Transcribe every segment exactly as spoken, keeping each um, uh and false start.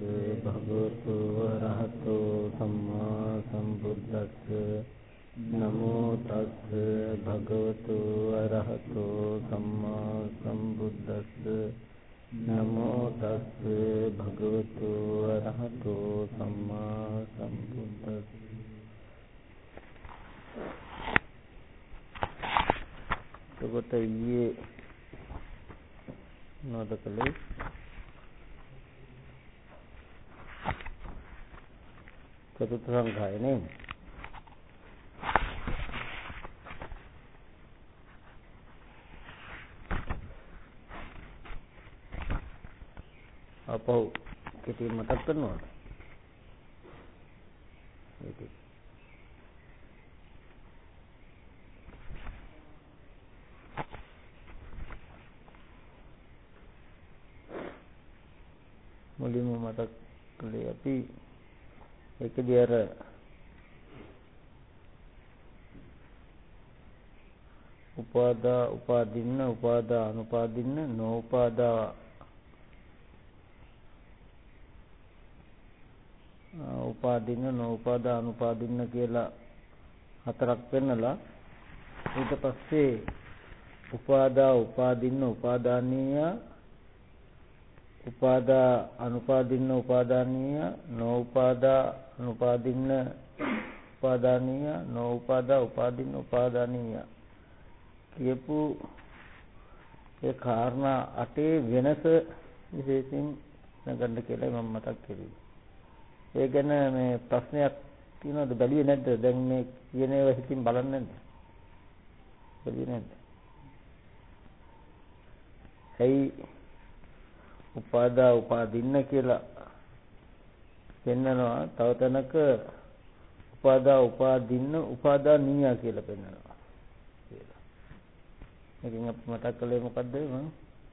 භගවතු වරහතෝ සම්මා සම්බුද්දස්ස නමෝ තස්ස භගවතු වරහතෝ සම්මා සම්බුද්දස්ස නමෝ තස්ස භගවතු වරහතෝ සම්මා සම්බුද්දස්ස. එතකොට ඊයේ නොදකලේ චතුර්ථ සංඛාය නේ. අපෝ කෙටි මතක් කරනවද? ඒක මුලින්ම මතක් කළේ අපි ඒකදී අර උපාදා උපාදින්න උපාදා අනුපාදින්න නෝපාදා උපාදින්න නෝපාදා අනුපාදින්න කියලා හතරක් පෙන්නලා ඊට පස්සේ උපාදා උපාදින්න උපාදානීය උපාදා අනුපාදින්න උපාදානීය නෝඋපාදා අනුපාදින්න උපාදානීය නෝඋපාදා උපාදින්න උපාදානීය කියපු ඒ කාරණා අටේ වෙනස විශේෂයෙන් නගන්න කියලා මම මතක් කළේ. ඒ ගැන මේ ප්‍රශ්නයක් තියෙනවද? බැලුවේ නැද්ද? දැන් මේ කියන ඒවා හිතින් බලන්නේ නැද්ද? බැලුවේ නැද්ද? ඇයි උපාදා උපාදින්න කියලා පෙන්නනවා, තව තැනක උපාදා උපාදින්න උපාදානීය කියලා පෙන්නනවා කියලා. මේකෙන් අපි මතක් කළේ මොකද්ද මම?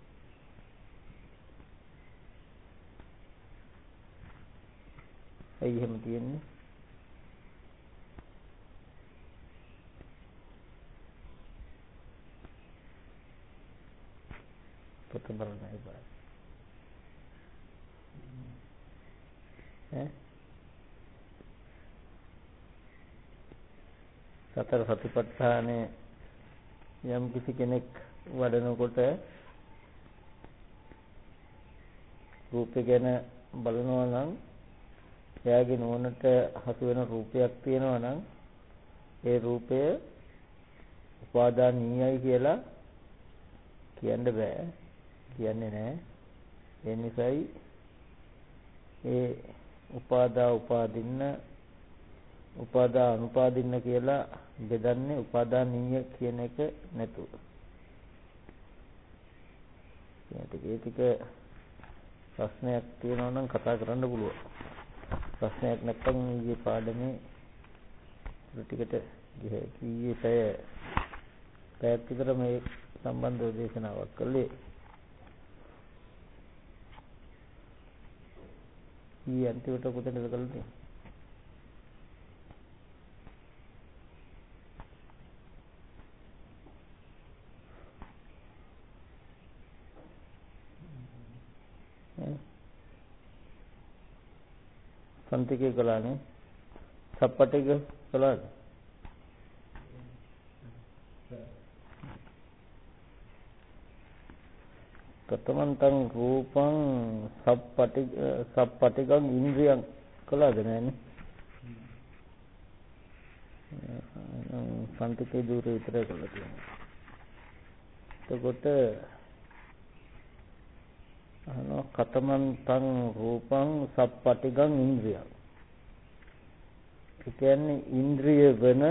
ඇයි එහෙම තියෙන්නේ? පොත බලන්න එපා. ඈ සතර සතිපට්ඨානේ යම් කිසි කෙනෙක් වඩනකොට රූපේ ගැන බලනවා නම් එයාගේ නුවණට හසු වෙන රූපයක් තියෙනවා නම් ඒ රූපය උපාදානීයයි කියලා කියන්න බෑ, කියන්නේ නැහැ. ඒ නිසායි ඒ උපාදා උපාදින්න උපාදා අනුපාදින්න කියලා බෙදන්නේ උපාදානීය කියන එක නැතුව. ඒ ටික ප්‍රශ්නයක් තියෙනවා නම් කතා කරන්න පුළුවන්. ප්‍රශ්නයක් නැත්නම් ඊයේ පාඩමේ ටිකට ගියේ ඊයේ පැය පැයක් විතර මේ සම්බන්ධව දේශනාවක් කළේ. ඊයේ අන්තිමට කොතනද කළේ? සම්තිකේ කළානේ. සප්පටික කළාද? කතමන්තං රූපං සප්පටි සප්පටිකං ඉන්ද්‍රියං කළාද නෑනේ? සම්තිකේ දූරේ විතරයි කළා තියෙන්නේ. එතකොට අනෝ කතමන්තං රූපං සප්පටිකං ඉන්ද්‍රියං. ඒ කියන්නේ ඉන්ද්‍රිය වෙන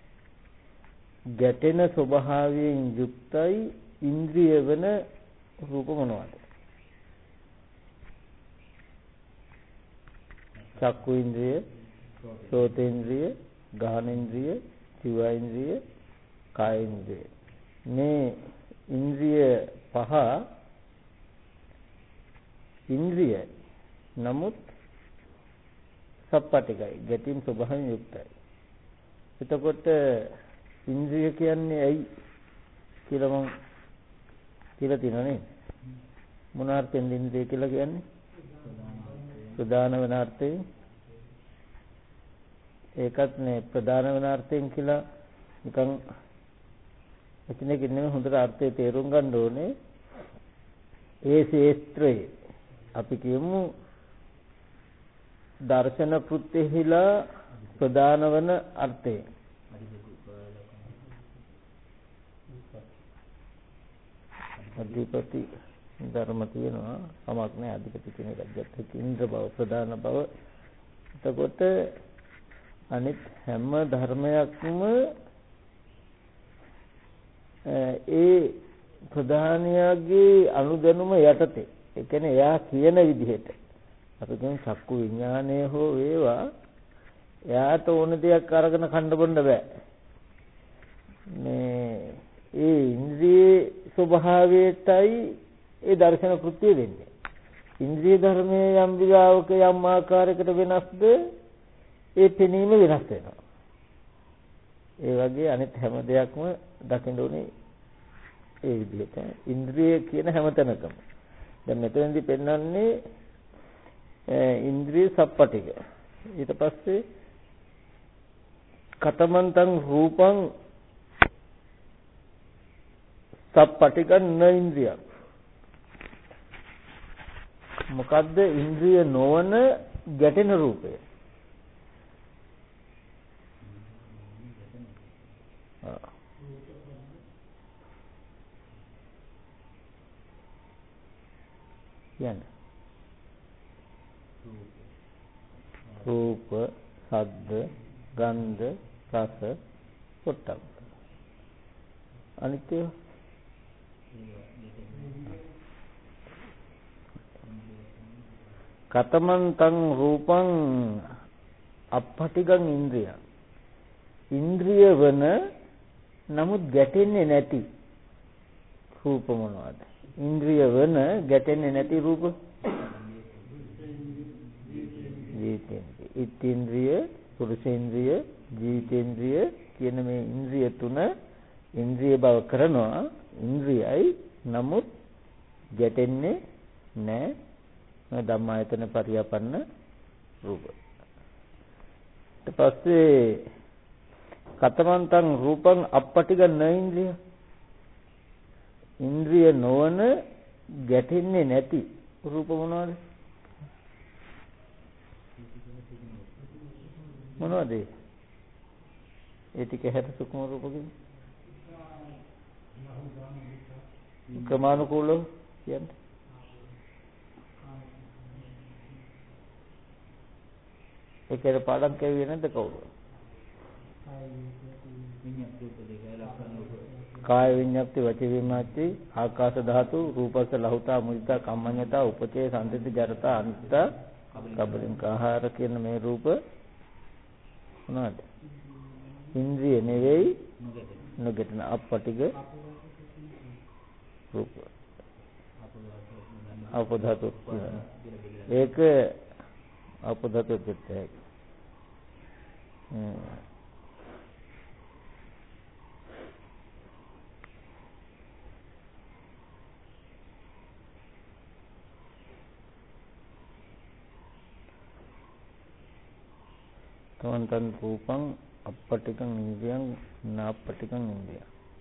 ගැටෙන ස්වභාවයෙන් යුක්තයි ඉන්ද්‍රිය වෙන රූප මොනවාද? චක්කු ඉන්ද්‍රිය, සෝතේන්ද්‍රිය, ගාහනේන්ද්‍රිය, ජීවේන්ද්‍රිය, කායේන්ද්‍රිය. මේ ඉන්ද්‍රිය පහ ඉන්ද්‍රිය නමුත් සප්පටිකයි, ගැටීම් ස්වභාවයෙන් යුක්තයි. එතකොට ඉන්ද්‍රිය කියන්නේ ඇයි කියලා මම කියලා තියෙනවා නේද? මොන අර්ථයෙන්ද ඉන්ද්‍රිය කියලා කියන්නේ? ප්‍රධාන වෙන අර්ථයෙන් ඒකත් නේ ප්‍රධාන වෙන අර්ථයෙන් කියලා නිකන් එතනකින් නෙමෙයි හොඳට අර්ථය තේරුම් ගන්න ඕනේ. ඒ ශේත්‍රයේ අපි කියමු දර්ශන කෘත්‍යෙහිලා ප්‍රධාන වන අර්ථය. අධිපති ධර්ම තියෙනවා සමක් නැහැ අධිපති කියන එකක් ගත්තොත් ඉන්ද්‍ර බව ප්‍රධාන බව. එතකොට අනිත් හැම ධර්මයක්ම ඒ ප්‍රධානියාගේ අනුදැනුම යටතේ ඒ කියන්නේ එයා කියන විදිහට අපි කියන චක්කු විඥානය හෝ වේවා එයාට ඕන දෙයක් අරගෙන කන්න බොන්න බෑ. මේ ඒ ඉන්ද්‍රියේ ස්වභාවයටයි ඒ දර්ශන කෘත්‍ය වෙන්නේ. ඉන්ද්‍රිය ධර්මයේ යම් විලාවක යම් ආකාරයකට වෙනස්ද ඒ පෙනීම වෙනස් වෙනවා. ඒ වගේ අනිත් හැම දෙයක්ම දකින්න ඕනේ ඒ විදිහට. ඉන්ද්‍රිය කියන හැම තැනකම. දැන් මෙතනදී පෙන්වන්නේ ඉන්ද්‍රිය සප්පටික. ඊට පස්සේ කතමන්තං රූපං සප්පටිකං න ඉන්ද්‍රිය. මොකද්ද ඉන්ද්‍රිය නොවන ගැටෙන රූපය? කියන්නේ රූප, ශබ්ද, ගන්ධ, රස, පොට්ටබ්බ. අනිත්‍ය කතමන්තං රූපං අප්පටිගං ඉන්ද්‍රිය. ඉන්ද්‍රිය වන නමුත් ගැටෙන්නේ නැති රූප මොනවද? ඉන්ද්‍රිය වන ගැටෙන්නේ නැති රූප ජීවිතේන්ද්‍රිය, ඉත්ත්‍ේන්ද්‍රිය, පුරුෂේන්ද්‍රිය, ජීවිතේන්ද්‍රිය කියන මේ ඉන්ද්‍රිය තුන ඉන්ද්‍රිය බව කරනවා. ඉන්ද්‍රියයි නමුත් ගැටෙන්නේ නැහැ. ධම්මායතන පරියාපන්න රූප. ඊට පස්සේ කතමන්තං රූපං අප්පටිගන්න ඉන්ද්‍රිය. ඉන්ද්‍රිය නොවන ගැටෙන්නේ නැති රූප මොනවද? මොනවද? ඒ ටික හැට සුකුම රූප කියන්නේ. ක්‍රමානුකූලව කියන්නේ. ඒකේ පාඩම් කියුවේ නැද්ද කවුරු? කාය විඤ්ඤාප්ති වචී විඤ්ඤාප්ති ආකාශ ධාතු රූපස්ස ලහුතා මුදිතා කම්මඤ්ඤතා උපචේ සම්තිති ජරතා අනිත්‍ය කබලින්ක ආහාර කියන මේ රූප මොනවද? ඉන්ද්‍රිය නෙවෙයි නොගැටෙන අපටිග රූප. අපධාතු ඒක අපධාතු පිටයි. තවන්තන් රූපං අප්පටිකං ඉන්ද්‍රියං නාප්පටිකං ඉන්ද්‍රියං.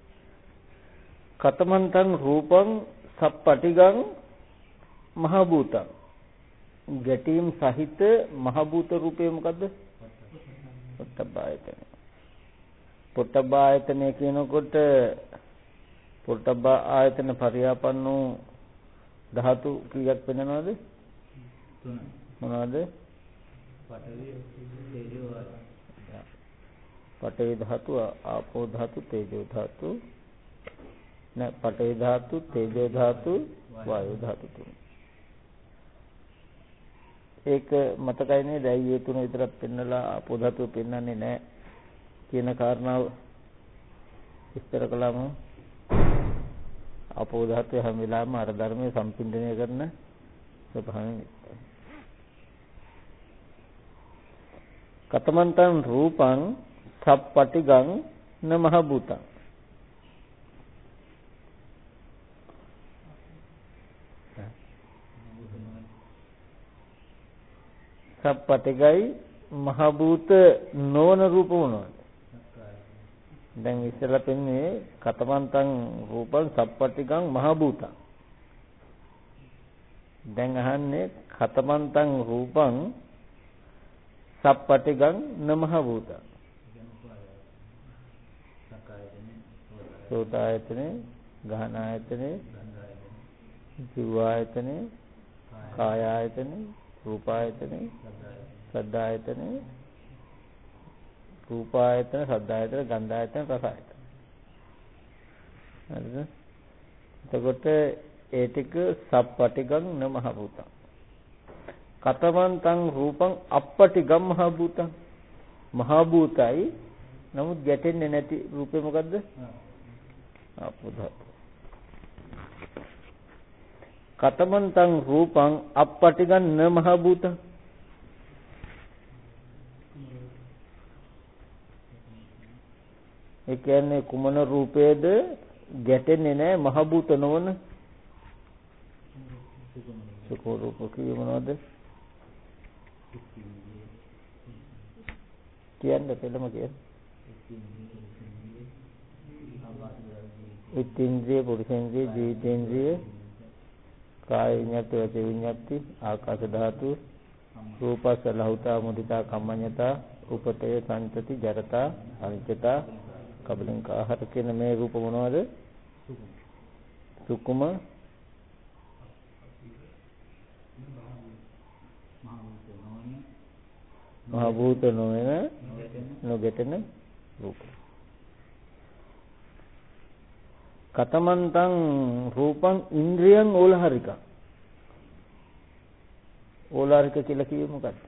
කතමන්තං රූපං සප්පටිගං මහ භූතං. ගැටීම් සහිත මහ භූත රූපය මොකද්ද? පොට්ටබ්බායතන. පොට්ටබ්බායතන කියනකොට පොට්ටබ්බා ආයතන පරියාපන්න වූ ධාතු කීයක් වෙනවද? තුන. මොනවද? පඨවි, තේජෝ, වායෝ. පඨවි ධාතු, ආපෝ ධාතු, තේජෝ ධාතු. නැ පඨවි ධාතු, තේජෝ ධාතු, වායෝ ධාතු තුන. ඒක මතකයි නේද? ඇයි ඒ තුන විතරක් පෙන්නලා ආපෝ ධාතුව පෙන්වන්නේ නැහැ කියන කාරණාව විස්තර කළාම ආපෝ ධාතුව හැම වෙලාවෙම අර ධර්මයේ සම්පින්දනය කරන ස්වභාවයෙන් කතමන්තං රූපං සප්පටිගං න මහ භූතං. සප්පටිගයි මහ භූත නොවන රූප මොනවද? දැන් ඉස්සෙල්ලා පෙන්නේ කතමන්තං රූපං සප්පටිගං මහ භූතං. දැන් අහන්නේ කතමන්තං රූපං සප්පටිගං නමහ භූතං. සෝතායතනේ, ගහනායතනේ, ජීවායතනේ, කායායතනේ, රූපායතනේ, සද්ධායතනේ, රූපායතන, සද්ධායතන, ගන්ධායතන, රසායතන. හරිද? එතකොට ඒ ටික සප්පටිගං නමහ භූතං. කතමන්තං රූපං අප්පටිගම් මහ භූතං. මහ භූතයි නමුත් ගැටෙන්නේ නැති රූපේ මොකද්ද? ආපෝ ධාතු. කතමන්තං රූපං අප්පටිගං නමහ භූතං. ඒ කියන්නේ කුමන රූපයේද ගැටෙන්නේ නැහැ මහ භූත නොවන සුඛ රූප කිය මොනවද? කියන්නේ පෙළම කියන්නේ ඉත්ත්‍ින්ද්‍රිය, පුරුෂේන්ද්‍රිය, ජීවිතේන්ද්‍රිය, කාය විඤ්ඤාති, වචී විඤ්ඤාති, ආකාශ ධාතු, රූපස ලහුතා, මුදිතා, කම්මඤ්ඤතා, උපතය, සංතති, ජරතා, අනිත්‍යතා, කබලින්කාහාර කියන මේ රූප මොනවද? සුකුම මහ භූත නොවන නොගැටෙන රූප. කතමන්තං රූපං ඉන්ද්‍රියං ඕලහරික. ඕලහරික කියලා කියේ මොකක්ද?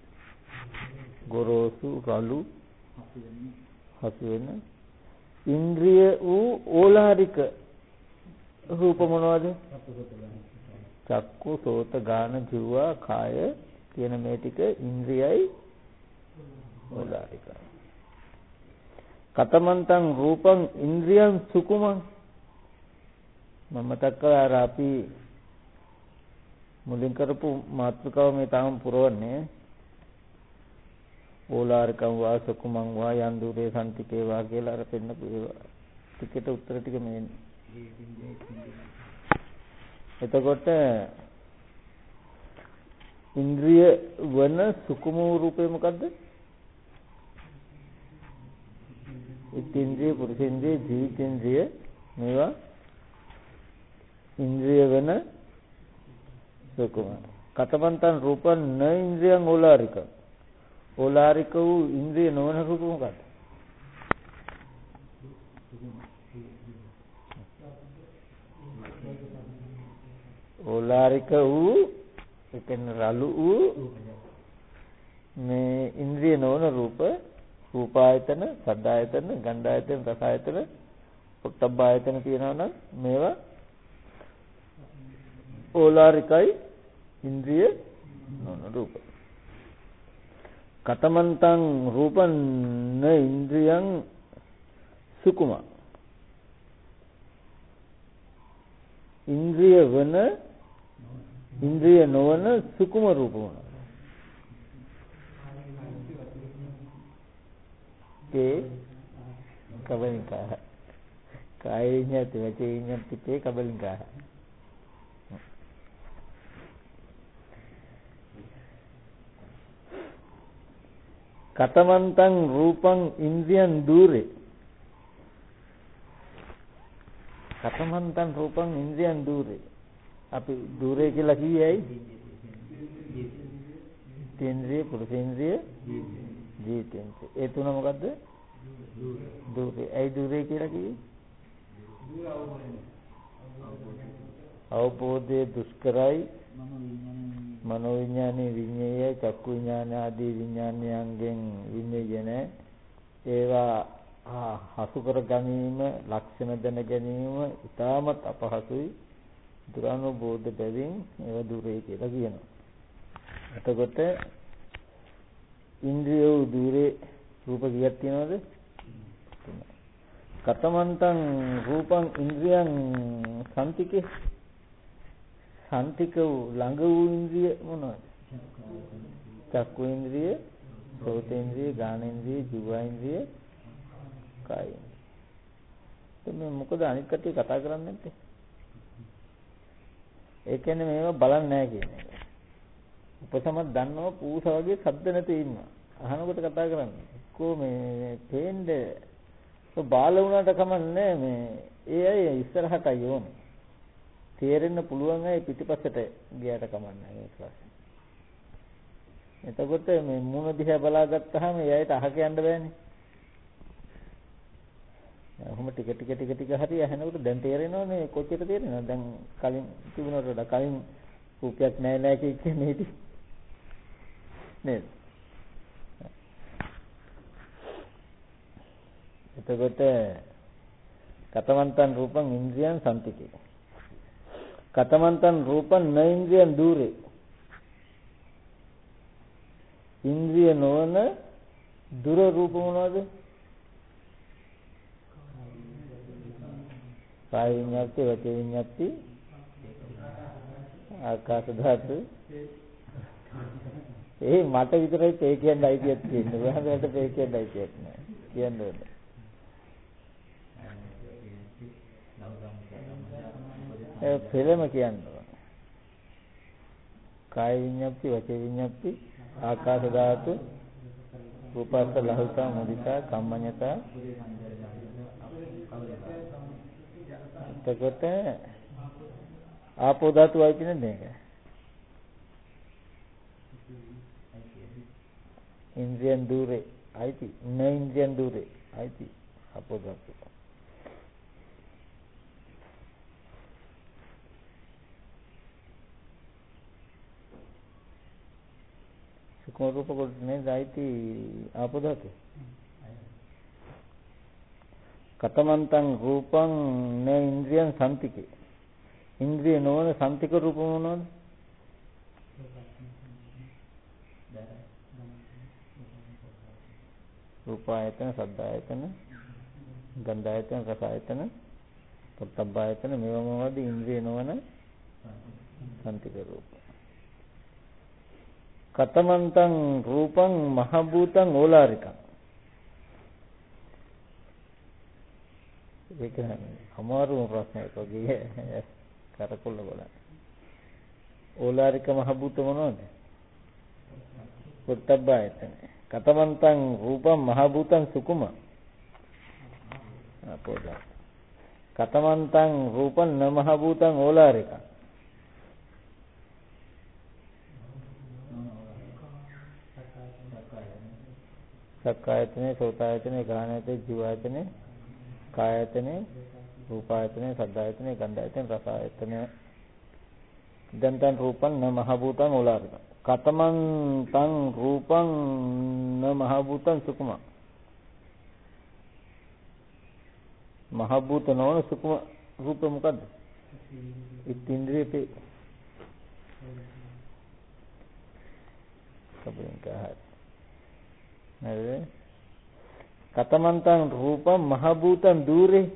ගොරෝසු රළු හසු වෙන ඉන්ද්‍රිය වූ ඕලහරික රූප මොනවද? චක්කු, සෝත, ගාන, ජීවා, කාය කියන මේ ටික ඉන්ද්‍රියයි ඕලහරික. කතමන්තං රූපං ඉන්ද්‍රියං සුකුමං. මම මතක් කළා අර අපි මුලින් කරපු මාතෘකාව මේ තාම පුරවන්නේ ඕලාරිකම් වා සුකුමං වා යන්දුරේ සම්තිකේ වා කියලා අර පෙන්නපු ඒවා ටිකට උත්තර ටික මේ එතකොට ඉන්ද්‍රිය වන සුකුම රූපේ මොකද්ද? ඉන්ද්‍රිය, පුරුෂේන්ද්‍රිය, ජීවිතේන්ද්‍රිය මේවා ඉන්ද්‍රිය වෙන සුකුම. කතමන්තං රූපං න ඉන්ද්‍රියං ඕලාරික. ඕලාරික වූ ඉන්ද්‍රිය නොවන රූප මොකක්ද? ඕලාරික වූ එකෙන් රළු වූ මේ ඉන්ද්‍රිය නොවන රූප රූපායතන, සද්ධායතන, ගන්ධායතන, රසායතන, පොට්ටබ්බායතන කියනවා නම් මේවා ඕලාරිකයි ඉන්ද්‍රිය නොවන රූප. කතමන්තං රූපං න ඉන්ද්‍රියං සුකුම. ඉන්ද්‍රිය වන ඉන්ද්‍රිය නොවන සුකුම රූප මොනවාද? තේ කබලින්කාහ. කාය විඤ්ඤාති, වචී විඤ්ඤාති, තේ කබලින්කාහ. කතමන්තං රූපං ඉන්ද්‍රියං දූරේ. කතමන්තං රූපං ඉන්ද්‍රියං දූරේ. අපි දූරේ කියලා කියයි. තේන්ද්‍රිය, පුරුෂේන්ද්‍රිය, ජීවිතේන්ද්‍රිය. ඒ තුන මොකද්ද? දූරේ. ඇයි දූරේ කියලා කිව්වේ? අවබෝධයේ දුෂ්කරයි. මනෝ විඥානේ විඤ්ඤාය, චක්කු විඥාන ආදී විඥානයන්ගෙන් විඤ්ඤායන ඒවා හසු කර ගැනීම, ලක්ෂණ දැන ගැනීම ඉතාමත් අපහසුයි. දුරානුබෝධ බැවින් ඒවා දුරේ කියලා කියනවා. එතකොට ඉන්ද්‍රිය දුරේ රූප කීයක් තියෙනවද? කතමන්තං රූපං ඉන්ද්‍රියං සම්තිකේ. සම්තික වූ ළඟ වූ ඉන්ද්‍රිය මොනවද? චක්කු ඉන්ද්‍රිය, සෝත ඉන්ද්‍රිය, ගාන ඉන්ද්‍රිය, ජීව ඉන්ද්‍රිය, කාය ඉන්ද්‍රිය. මේ මොකද අනිත් කටේ කතා කරන්නේ නැත්තේ? ඒ කියන්නේ මේවා බලන්නේ නැහැ කියන එක. උපසමත් දන්නව පූස වගේ ශබ්ද නැති ඉන්නවා. අහනකොට කතා කරන්නේ. කො මේ තේන්නේ බාල වුණාට කමන්නේ මේ ඒ අය ඉස්සරහට යෝනේ. තේරෙන්න පුළුවන් අය පිටිපස්සට ගියාට කමන්නේ මේ ක්ලාස්. එතකොට මේ මුණ දිහා බලාගත්තාම ඒ අයට අහ කියන්න බෑනේ. ඔහොම ටික ටික ටික ටික හරි ඇහෙනකොට දැන් තේරෙනවනේ කොච්චර තේරෙනවද? දැන් කලින් තිබුණට වඩා කලින් රූපයක් නැහැ නැහැ කියන්නේ හිටි. නේද? එතකොට කතමන්තං රූපං ඉන්ද්‍රියං සම්තිකේ. කතමන්තං රූපං න ඉන්ද්‍රියං දූරේ. ඉන්ද්‍රිය නොවන දුර රූප මොනවද? කාය විඤ්ඤාති, වචේ විඤ්ඤාති, ආකාශ ධාතු. ඒ මට විතරයි තේ කියන්න අයිතියක් තියෙන්නේ. වෙනදට තේ කියන්න අයිතියක් නැහැ. කියන්න ඕනේ. ඒ පෙරම කියන්නේ. කාය විඤ්ඤාති, වචේ විඤ්ඤාති, ආකාශ ධාතු, රූපස්ස ලහුතා මුදිතා කම්මඤ්ඤතා. එතකොට ආපෝ ධාතු වයි කියන්නේ මේක. ඉන්ද්‍රියන් දුරේ අයිති, න ඉන්ද්‍රියන් දුරේ අයිති ආපෝ ධාතු. සුඛ රූප කොටනේ අයිති ආපෝ ධාතු. කතමන්තං රූපං න ඉන්ද්‍රියං සම්තිකේ. ඉන්ද්‍රිය නොවන සම්තික රූප මොනවද? රූපායතන, සද්දායතන, ගන්ධායතන, රසායතන, පොට්ටබ්බායතන මේවා මොනවද? ඉන්ද්‍රිය නොවන සම්තික රූප. කතමන්තං රූපං මහ භූතං ඕලාරිකං. ඒක අමාරුම ප්‍රශ්නයක් වගේ කරකොල්ල බලන්න. ඕලාරික මහ භූත මොනවද? පොට්ටබ්බායතන. කතමන්තං රූපං මහ භූතං සුකුම. අපෝද. කතමන්තං රූපං න මහ භූතං ඕලාරිකං. සක්කායතනේ, සෝතායතනේ, ගාහනායතනේ, ජීවායතනේ, කායයතනේ, රූපායතනේ, සද්ධායතනේ, ගන්ධායතනේ, රසායතනේ. දන්තං රූපං න මහ භූතං ඕලාරිකං. කතමන්තං රූපං න මහ භූතං සුකුම. මහ භූත නොවන සුකුම රූප මොකද්ද? ඉන්ද්‍රියපේ. කබෙන් කහත්. නේද? කතමන්තං රූපං මහ භූතං දූරේ.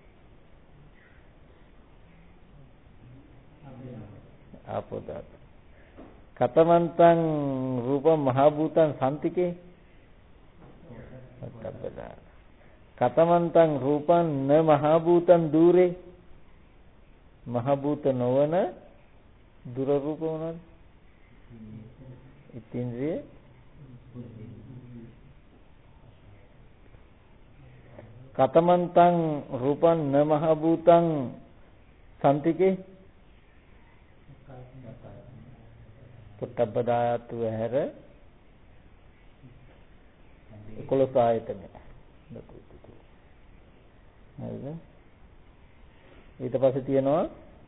ආපෝ ධාතු. කතමන්තං රූපං මහ භූතං සම්තිකේ. පොට්ටබ්බදා. කතමන්තං රූපං න මහ භූතං දූරේ. මහ භූත නොවන දුර රූප මොනවද? ඉන්ද්‍රිය. කතමන්තං රූපං න මහ භූතං සම්තිකේ. පොට්ටබ්බදායතු හැර එකොළොස් ආයතන. හරිද? ඊට පස්සේ තියෙනවා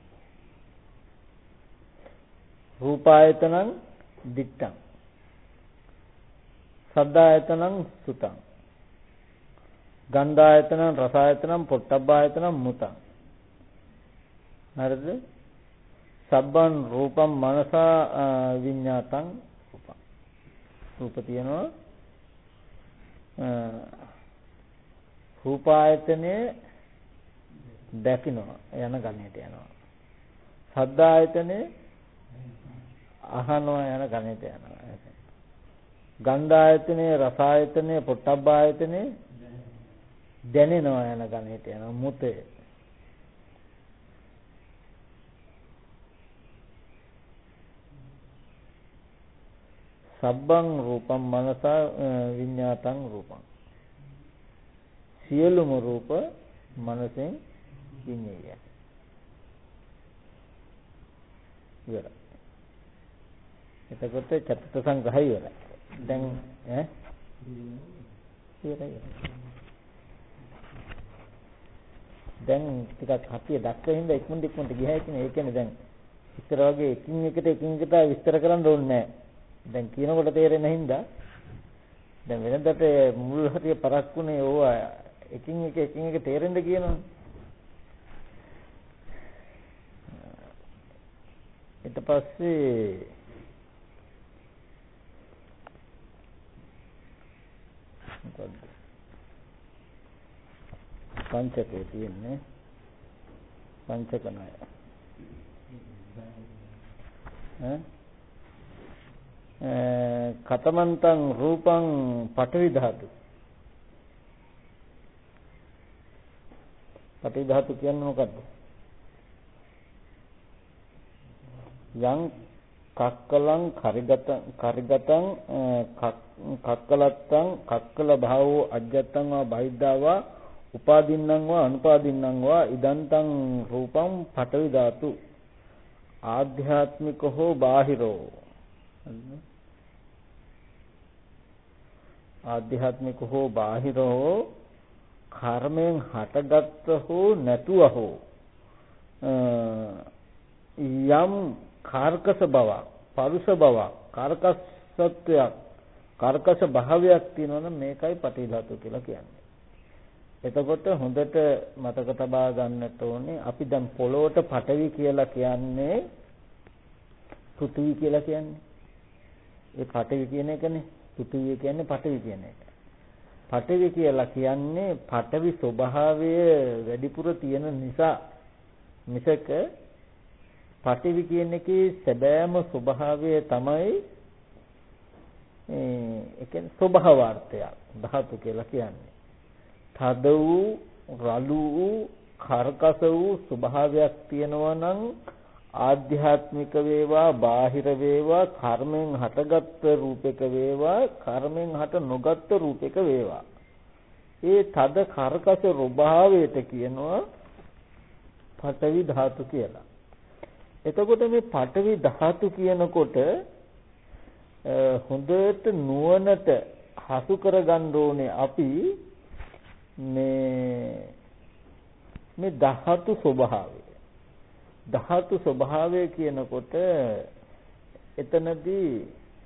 රූපායතනං දිත්තං, සද්ධායතනං සුතං, ගන්ධායතනං රසායතනං පොට්ටබ්බායතනං මුතං. හරිද? සබ්බං රූපං මනසා විඤ්ඤාතං රූපං. රූප තියෙනවා. රූපායතනේ දැකිනවා යන ගණයට යනවා. සද්ධායතනේ අහනවා යන ගණයට යනවා. ගන්ධ ආයතනේ, රස ආයතනේ, පොට්ටබ්බ ආයතනේ දැනෙනවා යන ගණයට යන මුතේ. සබ්බං රූපං මනස විඤ්ඤාතං රූපං. සියලුම රූප මනසෙන් විඤ්ඤාය. ඉවරයි. එතකොට චතුත් සංග්‍රහය ඉවරයි. දැන් ඈ ඉවරයි. දැන් ටිකක් හතිය දක්ව හින්දා ඉක්මනට ඉක්මනට ගියයි කියන්නේ. ඒ කියන්නේ දැන් ඉතර වගේ එකින් එකට එකින් එකට විස්තර කරන්න ඕනේ නැහැ. දැන් කියනකොට තේරෙන හින්දා දැන් වෙනදට මුල් හරිය පරක්කුනේ ඕවා එකින් එක එකින් එක තේරෙන්න කියනවා. ඊට පස්සේ මොකද්ද පංචකේ තියෙන්නේ පංචක ණය ඈ කතමන්තං රූපං පඨවි ධාතු. පඨවි ධාතු කියන්නේ මොකද්ද? යං කක්කලං කරිගතං කරිගතං කක්කලත්තං කක්කල භාවෝ අජ්ජත්තං වා බහිද්ධා උපාදින්නම් වා අනුපාදින්නම් වා ඉදන්තං රූපං පඨවි ධාතු. ආධ්‍යාත්මික හෝ බාහිරෝ ආධ්‍යාත්මික හෝ බාහිරෝ කර්මයෙන් හටගත් හෝ නැතුව හෝ යම් කාර්කස බවක්, පරුෂ බවක්, කාර්කස සත්‍යයක්, කාර්කස භාවයක් තියෙනවා නම් මේකයි පඨවි ධාතු කියලා කියන්නේ. එතකොට හොඳට මතක තබා ගන්නට ඕනේ අපි දැන් පොළොවට පඨවි කියලා කියන්නේ පෘථිවි කියලා කියන්නේ. ඒ පඨවි කියන එකනේ. පෘථිවිය කියන්නේ පඨවි කියන එක. පඨවි කියලා කියන්නේ පඨවි ස්වභාවය වැඩිපුර තියෙන නිසා මිසක පඨවි කියන එකේ සැබෑම ස්වභාවය තමයි ඒ කියන්නේ ස්වභාවාර්ථය ධාතු කියලා කියන්නේ. තද වූ, රළු වූ, කර්කස වූ ස්වභාවයක් තියෙනවා නම් ආධ්‍යාත්මික වේවා බාහිර වේවා කර්මෙන් හටගත් රූපයක වේවා කර්මෙන් හට නොගත් රූපයක වේවා ඒ තද කර්කස ස්වභාවයට කියනවා පඨවි ධාතු කියලා. එතකොට මේ පඨවි ධාතු කියනකොට හොඳට නුවණට හසු කරගන්න ඕනේ අපි මේ මේ ධාතු ස්වභාවය. ධාතු ස්වභාවය කියනකොට එතනදී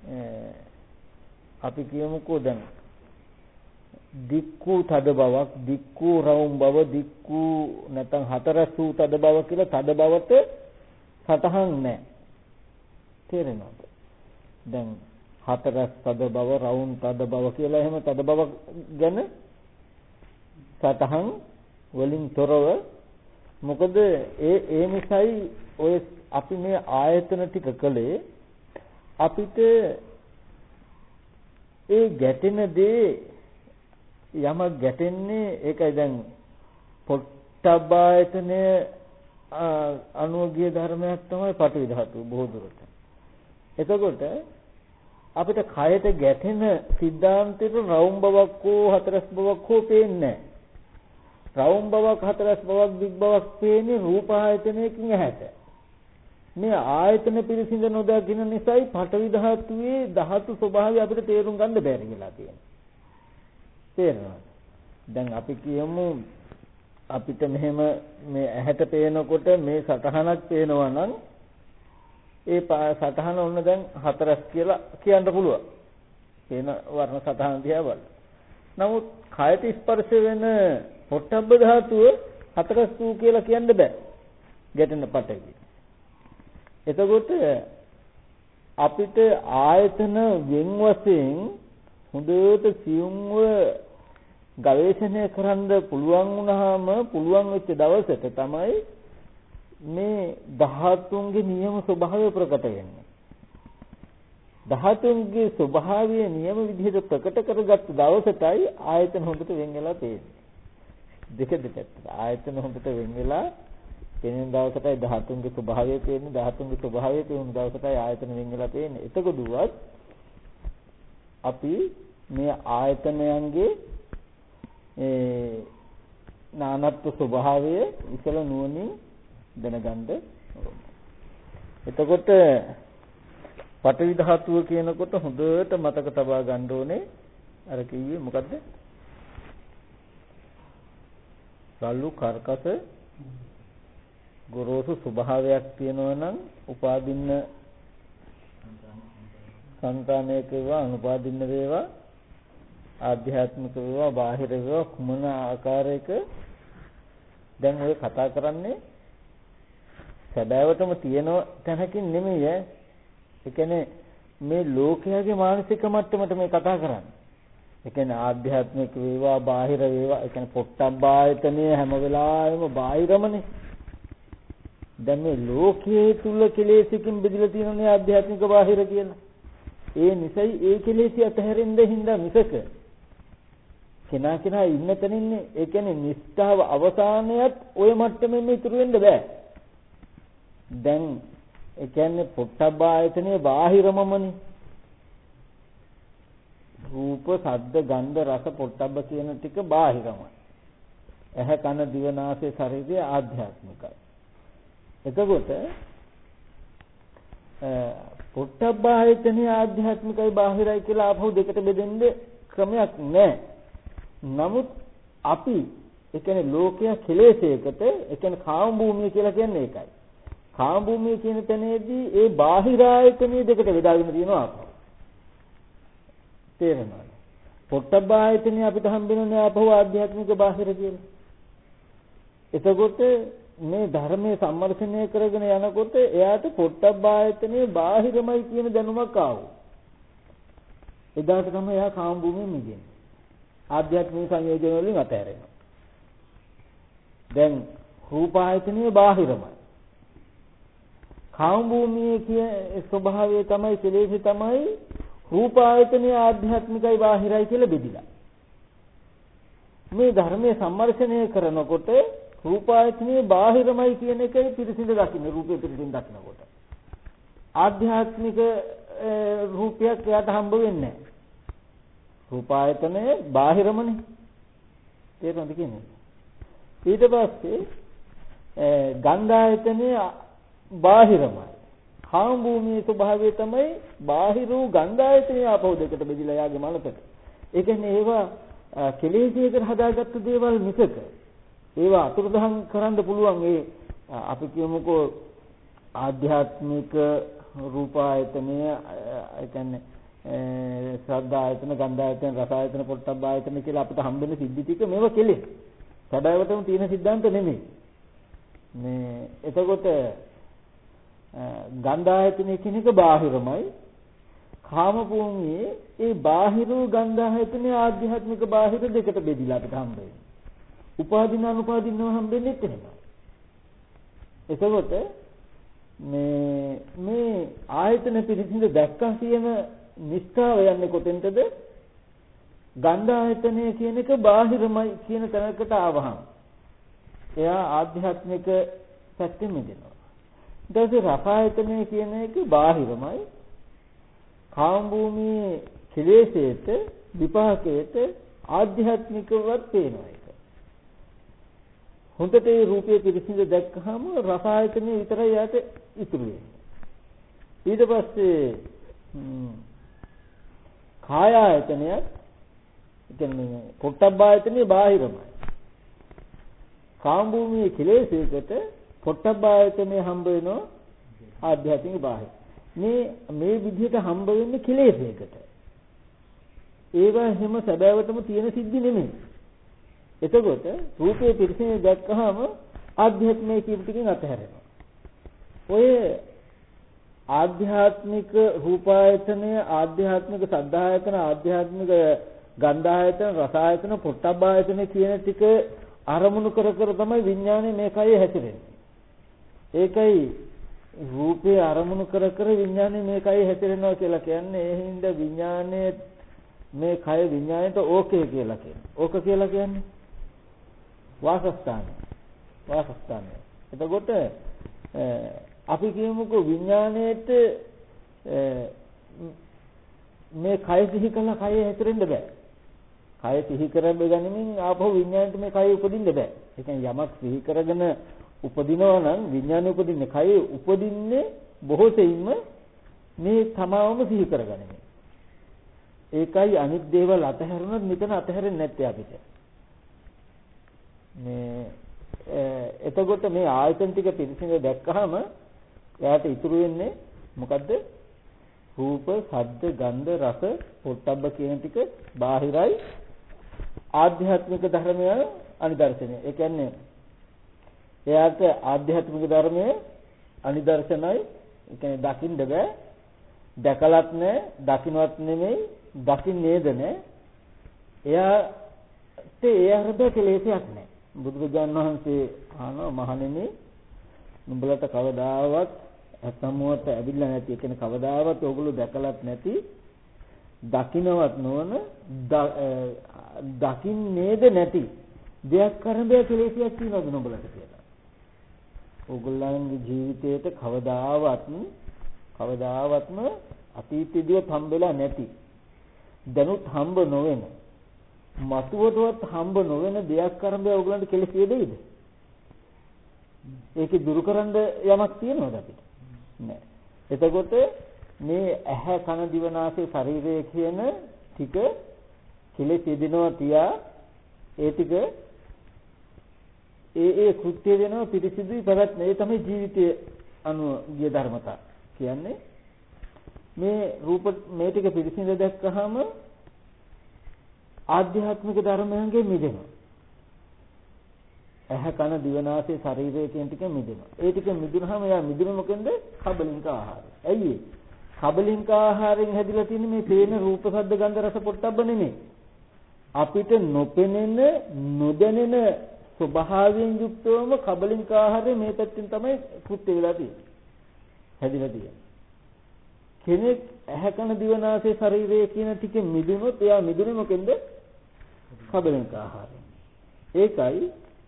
අපි කියමුකෝ දැන් දික්කු තද බවක්, දික්කු රවුම් බව, දික්කු නැත්නම් හතරස් වූ තද බව කියලා තද බවට සටහන් නැහැ. තේරෙනවද? දැන් හතරස් තද බව, රවුම් තද බව කියලා එහෙම තද බවක් ගැන සටහන් වලින් තොරව මොකද ඒ ඒ නිසායි ඔය අපි මේ ආයතන ටික කළේ අපිට ඒ ගැටෙන දේ යමක් ගැටෙන්නේ ඒකයි දැන් පොට්ටබ්බ ආයතනය අනුගිය ධර්මයක් තමයි පඨවි ධාතුව බොහෝ දුරට. එතකොට අපිට කයට ගැටෙන සිද්ධාන්තයට රවුම් බවක් හෝ හතරස් බවක් හෝ පේන්නේ නැහැ. රවුම් බවක් හතරස් බවක් දිග් බවක් පේන්නේ රූප ආයතනයකින් ඇහැට. මේ ආයතන පිරිසිඳ නොදකින නිසායි පඨවි ධාතුවේ ධාතු ස්වභාවය අපිට තේරුම් ගන්න බැරි වෙලා තියෙන්නේ. තේරෙනවද? දැන් අපි කියමු අපිට මෙහෙම මේ ඇහැට පේනකොට මේ සටහනක් පේනවා නම් ඒ සටහන ඔන්න දැන් හතරස් කියලා කියන්න පුළුවන්. පේන වර්ණ සටහන දිහා බලන්න. නමුත් කයට ස්පර්ශ වෙන පොට්ටබ්බ ධාතුව හතරස් වූ කියලා කියන්න බෑ. ගැටෙන පටවි. එතකොට අපිට ආයතන වෙන් වශයෙන් හොඳට සියුම්ව ගවේෂණය කරන්න පුළුවන් වුණාම පුළුවන් වෙච්ච දවසට තමයි මේ ධාතුන්ගේ නියම ස්වභාවය ප්‍රකට වෙන්නේ. ධාතුන්ගේ ස්වභාවය නියම විදිහට ප්‍රකට කරගත්ත දවසටයි ආයතන හොඳට වෙන් වෙලා තියෙන්නේ. දෙක දෙපැත්තට ආයතන හොඳට වෙන් වෙලා පෙනෙන දවසටයි ධාතුන්ගේ ස්වභාවය පේන්නේ. ධාතුන්ගේ ස්වභාවය පේන දවසටයි ආයතන වෙන් වෙලා තියෙන්නේ. එතකොටවත් අපි මේ ආයතනයන්ගේ ඒ නානත්ව ස්වභාවය ඉතල නුවණින් දැනගන්න ඕනේ. එතකොට පඨවි ධාතුව කියනකොට හොඳට මතක තබා ගන්න ඕනේ අර කිව්වේ මොකද්ද? රළු කර්කස ගොරෝසු ස්වභාවයක් තියෙනවා නම් උපාදින්න සංකාණයක වේවා අනුපාදින්න වේවා ආධ්‍යාත්මික වේවා බාහිර වේවා කුමන ආකාරයක දැන් ඔය කතා කරන්නේ සැබෑවටම තියෙන තැනකින් නෙමෙයි ඈ. ඒ කියන්නේ මේ ලෝකයාගේ මානසික මට්ටමට මේ කතා කරන්නේ. ඒ කියන්නේ ආධ්‍යාත්මික වේවා බාහිර වේවා ඒ කියන්නේ පොට්ටබ්බායතනය හැම වෙලාවෙම බාහිරමනේ. දැන් මේ ලෝකයේ තුල කෙලෙසකින් බෙදලා තියෙනනේ ආධ්‍යාත්මික බාහිර කියලා. ඒ නිසයි ඒ කෙලෙසි අතහැරෙන්න හින්දා මිසක කෙනා කෙනා ඉන්න තැනින්නේ ඒ කියන්නේ නිස්සාව අවසානයත් ওই මට්ටමෙම ඉතුරු වෙන්න බෑ. දැන් ඒ කියන්නේ පොට්ටබ්බායතනේ බාහිරමමනේ. රූප, ශබ්ද, ගන්ධ, රස, පොට්ටබ්බ කියන ටික බාහිරමයි. ඇහැ, කන, දිව, නාසය, ශරීරය ආධ්‍යාත්මිකයි. එතකොට පොට්ටබ්බායතනේ ආධ්‍යාත්මිකයි බාහිරයි කියලා ආපහු දෙකට බෙදෙන්න ක්‍රමයක් නැහැ. නමුත් අපි ඒ කියන්නේ ලෝකයේ කෙලෙසයකට ඒ කියන්නේ කාම භූමිය කියලා කියන්නේ ඒකයි. කාම භූමිය කියන තැනේදී ඒ බාහිර ආයතනෙ දෙකට බෙදාගෙන තියෙනවා ආපහු. තේරෙනවද? පොට්ටබ්බායතනෙ අපිට හම්බෙන්නේ ආපහු ආධ්‍යාත්මික බාහිර කියලා. එතකොට මේ ධර්මයේ සම්මර්ෂණය කරගෙන යනකොට එයාට පොට්ටබ්බායතනේ බාහිරමයි කියන දැනුමක් ආවෝ. එදාට තමයි එයා කාම භූමියෙන් මිදෙන්නේ. ආධ්‍යාත්මික සංයෝජන වලින් අතහැරෙනවා. දැන් රූපායතනේ බාහිරමයි. කාම භූමියේ කියන ස්වභාවය තමයි කෙලෙසි තමයි රූපායතනේ ආධ්‍යාත්මිකයි බාහිරයි කියලා බෙදිලා. මේ ධර්මයේ සම්මර්ෂණය කරනකොට රූපායතනේ බාහිරමයි කියන එකයි පිරිසිදු දකින්න රූපේ පිරිසිදු දකින්නකොට. ආධ්‍යාත්මික රූපයක් එයාට හම්බ වෙන්නේ නැහැ. රූපායතනේ බාහිරමනේ. තේරුණාද කියන්නේ? ඊට පස්සේ ගන්ධායතනේ බාහිරමයි. කාම භූමියේ ස්වභාවය තමයි බාහිර වූ ගන්ධායතනේ ආපහු දෙකට බෙදිලා යාගේ මනසට. ඒ කියන්නේ ඒවා කෙලෙසියකට හදාගත්තු දේවල් මිසක ඒවා අතුරුදහන් කරන්න පුළුවන්. ඒ අපි කියමුකෝ ආධ්‍යාත්මික රූපායතනය ඒ කියන්නේ ශ්‍රද්ධායතන, ගන්ධායතන, රසායතන, පොට්ටබ්බායතන කියලා අපිට හම්බෙන සිද්ධි ටික මේවා කෙලෙස්. සැබෑවටම තියෙන සිද්ධාන්ත නෙමෙයි. මේ එතකොට ගන්ධායතන කියන එක බාහිරමයි. කාම භූමියේ ඒ බාහිර ගන්ධායතනේ ආධ්‍යාත්මික බාහිර දෙකට බෙදිලා අපිට හම්බෙන්නේ. උපාදින අනුපාදිනව හම්බෙන්නේ එතනම. එතකොට මේ මේ ආයතන පිළිසිඳ දැක්කා කියන නිස්සාව යන්නේ කොතෙන්ටද? ගන්ධායතනය කියන එක බාහිරමයි කියන තැනකට ආවහම එයා ආධ්‍යාත්මික පැත්තෙන් මිදෙනවා. ඊට පස්සේ රසායතනය කියන එක බාහිරමයි. කාම භූමියේ කෙලෙසේට විපාකයට ආධ්‍යාත්මිකවත් පේනවා. හොඳට ඒ රූපයේ පිරිසිදු දැක්කහම රසායතනෙ විතරයි යාට ඉතුරු වෙන්නේ. ඊට පස්සේ කාය ආයතනය කියන්නේ පොට්ටබ්බායතනෙ බාහිරමයි. කාම භූමියේ කෙලෙසයකට පොට්ටබ්බායතනෙ හම්බ වෙනවා ආධ්‍යාත්මික බාහිර. මේ මේ විදිහට හම්බ වෙන්නේ කෙලෙසයකට. ඒවා හැම සැබෑවටම තියෙන සිද්ධි නෙමෙයි. එතකොට රූපයේ පිරිසිදු දැක්කහම ආධ්‍යාත්මික කීප ටිකෙන් අතහැරෙනවා. ඔය ආධ්‍යාත්මික රූපායතනය, ආධ්‍යාත්මික සද්ධායතන, ආධ්‍යාත්මික ගන්ධායතන, රසායතන, පොට්ටබ්බායතන කියන ටික අරමුණු කර කර තමයි විඥානේ මේ කයේ හැසිරෙන්නේ. ඒකයි රූපේ අරමුණු කර කර විඥානේ මේ කය හැසිරෙනවා කියලා කියන්නේ ඒ හින්දා විඥානේ මේ කය විඥාණයට ඕකේ කියලා කියනවා. ඕක කියලා කියන්නේ වාසස්ථානය. වාසස්ථානය. එතකොට අපි කියමුකෝ විඥාණයට මේ කය සිහි කළා කය හැසිරෙන්න බෑ. කය සිහි කරගෙන ගනිමින් ආපහු විඥාණයට මේ කය උපදින්න බෑ. ඒ කියන්නේ යමක් සිහි කරගෙන උපදිනවා නම් විඥානය උපදින්නේ කය උපදින්නේ බොහෝ සෙයින්ම මේ තමාවම සිහි කරගනිමින්. ඒකයි අනිත් දේවල් අතහැරුණත් මෙතන අතහැරෙන්නේ නැත්තේ අපිට. මේ එතකොට මේ ආයතන ටික පිරිසිඳ දැක්කහම එයාට ඉතුරු වෙන්නේ මොකද්ද? රූප, ශබ්ද, ගන්ධ, රස, පොට්ටබ්බ කියන ටික බාහිරයි ආධ්‍යාත්මික ධර්මය අනිදර්ශනය. ඒ කියන්නේ එයාට ආධ්‍යාත්මික ධර්මයේ අනිදර්ශනයි. ඒ කියන්නේ දකින්න බෑ. දැකලත් නැහැ, දකින්නවත් නෙමෙයි, දකින්නේද නැහැ. එයාට ඒ අර්ථ කෙලෙසයක් නැහැ. බුදුරජාණන් වහන්සේ අහනවා මහණෙනි නුඹලට කවදාවත් සම්මුවට ඇවිල්ලා නැති ඒ කියන්නේ කවදාවත් ඕගොල්ලෝ දැකලත් නැති දකින්නවත් නොවන දකින්නේද නැති දෙයක් කරඹය කෙලෙසයක් තියෙනවද නුඹලට කියලා. ඕගොල්ලන්ගේ ජීවිතේට කවදාවත් කවදාවත්ම අතීතයේදීවත් හම්බෙලා නැති දැනුත් හම්බ නොවෙන මතුවටවත් හම්බ නොවන දෙයක් කරඹය ඕගොල්ලන්ට කෙලෙසිය දෙයිද? ඒකේ දුරු කරන්න යමක් තියෙනවද අපිට? නෑ. එතකොට මේ ඇහැ කන දිව නාසය ශරීරය කියන ටික කෙලෙස් යෙදෙනවා තියා ඒ ටික ඒ ඒ කෘත්‍ය වෙනවා පිරිසිදුයි පැවැත්ම. ඒ තමයි ජීවිතයේ අනුව ගිය ධර්මතා කියන්නේ. මේ රූප මේ ටික පිරිසිදු දැක්කහම ආධ්‍යාත්මික ධර්මයන්ගෙන් මිදෙනවා. ඇහැ කන දිව නාසය ශරීරය කියන ටික මිදෙනවා. ඒ ටික මිදුනහම එයා මිදුනේ මොකෙන්ද? කබලින්ක ආහාරය. ඇයි ඒ? කබලින්ක ආහාරයෙන් හැදිලා තියෙන මේ පේන රූප ශබ්ද ගන්ධ රස පොට්ටබ්බ නෙමෙයි. අපිට නොපෙනෙන නොදැනෙන ස්වභාවයෙන් යුක්තවම කබලින්ක ආහාරය මේ පැත්තෙන් තමයි කෘත්‍ය වෙලා තියෙන්නේ. හැදිලා තියෙන්නේ. කෙනෙක් ඇහැ කන දිව නාසය ශරීරය කියන ටික මිදුනොත් එයා මිදුනේ මොකෙන්ද? කබලින්ක ආහාරයෙන්. ඒකයි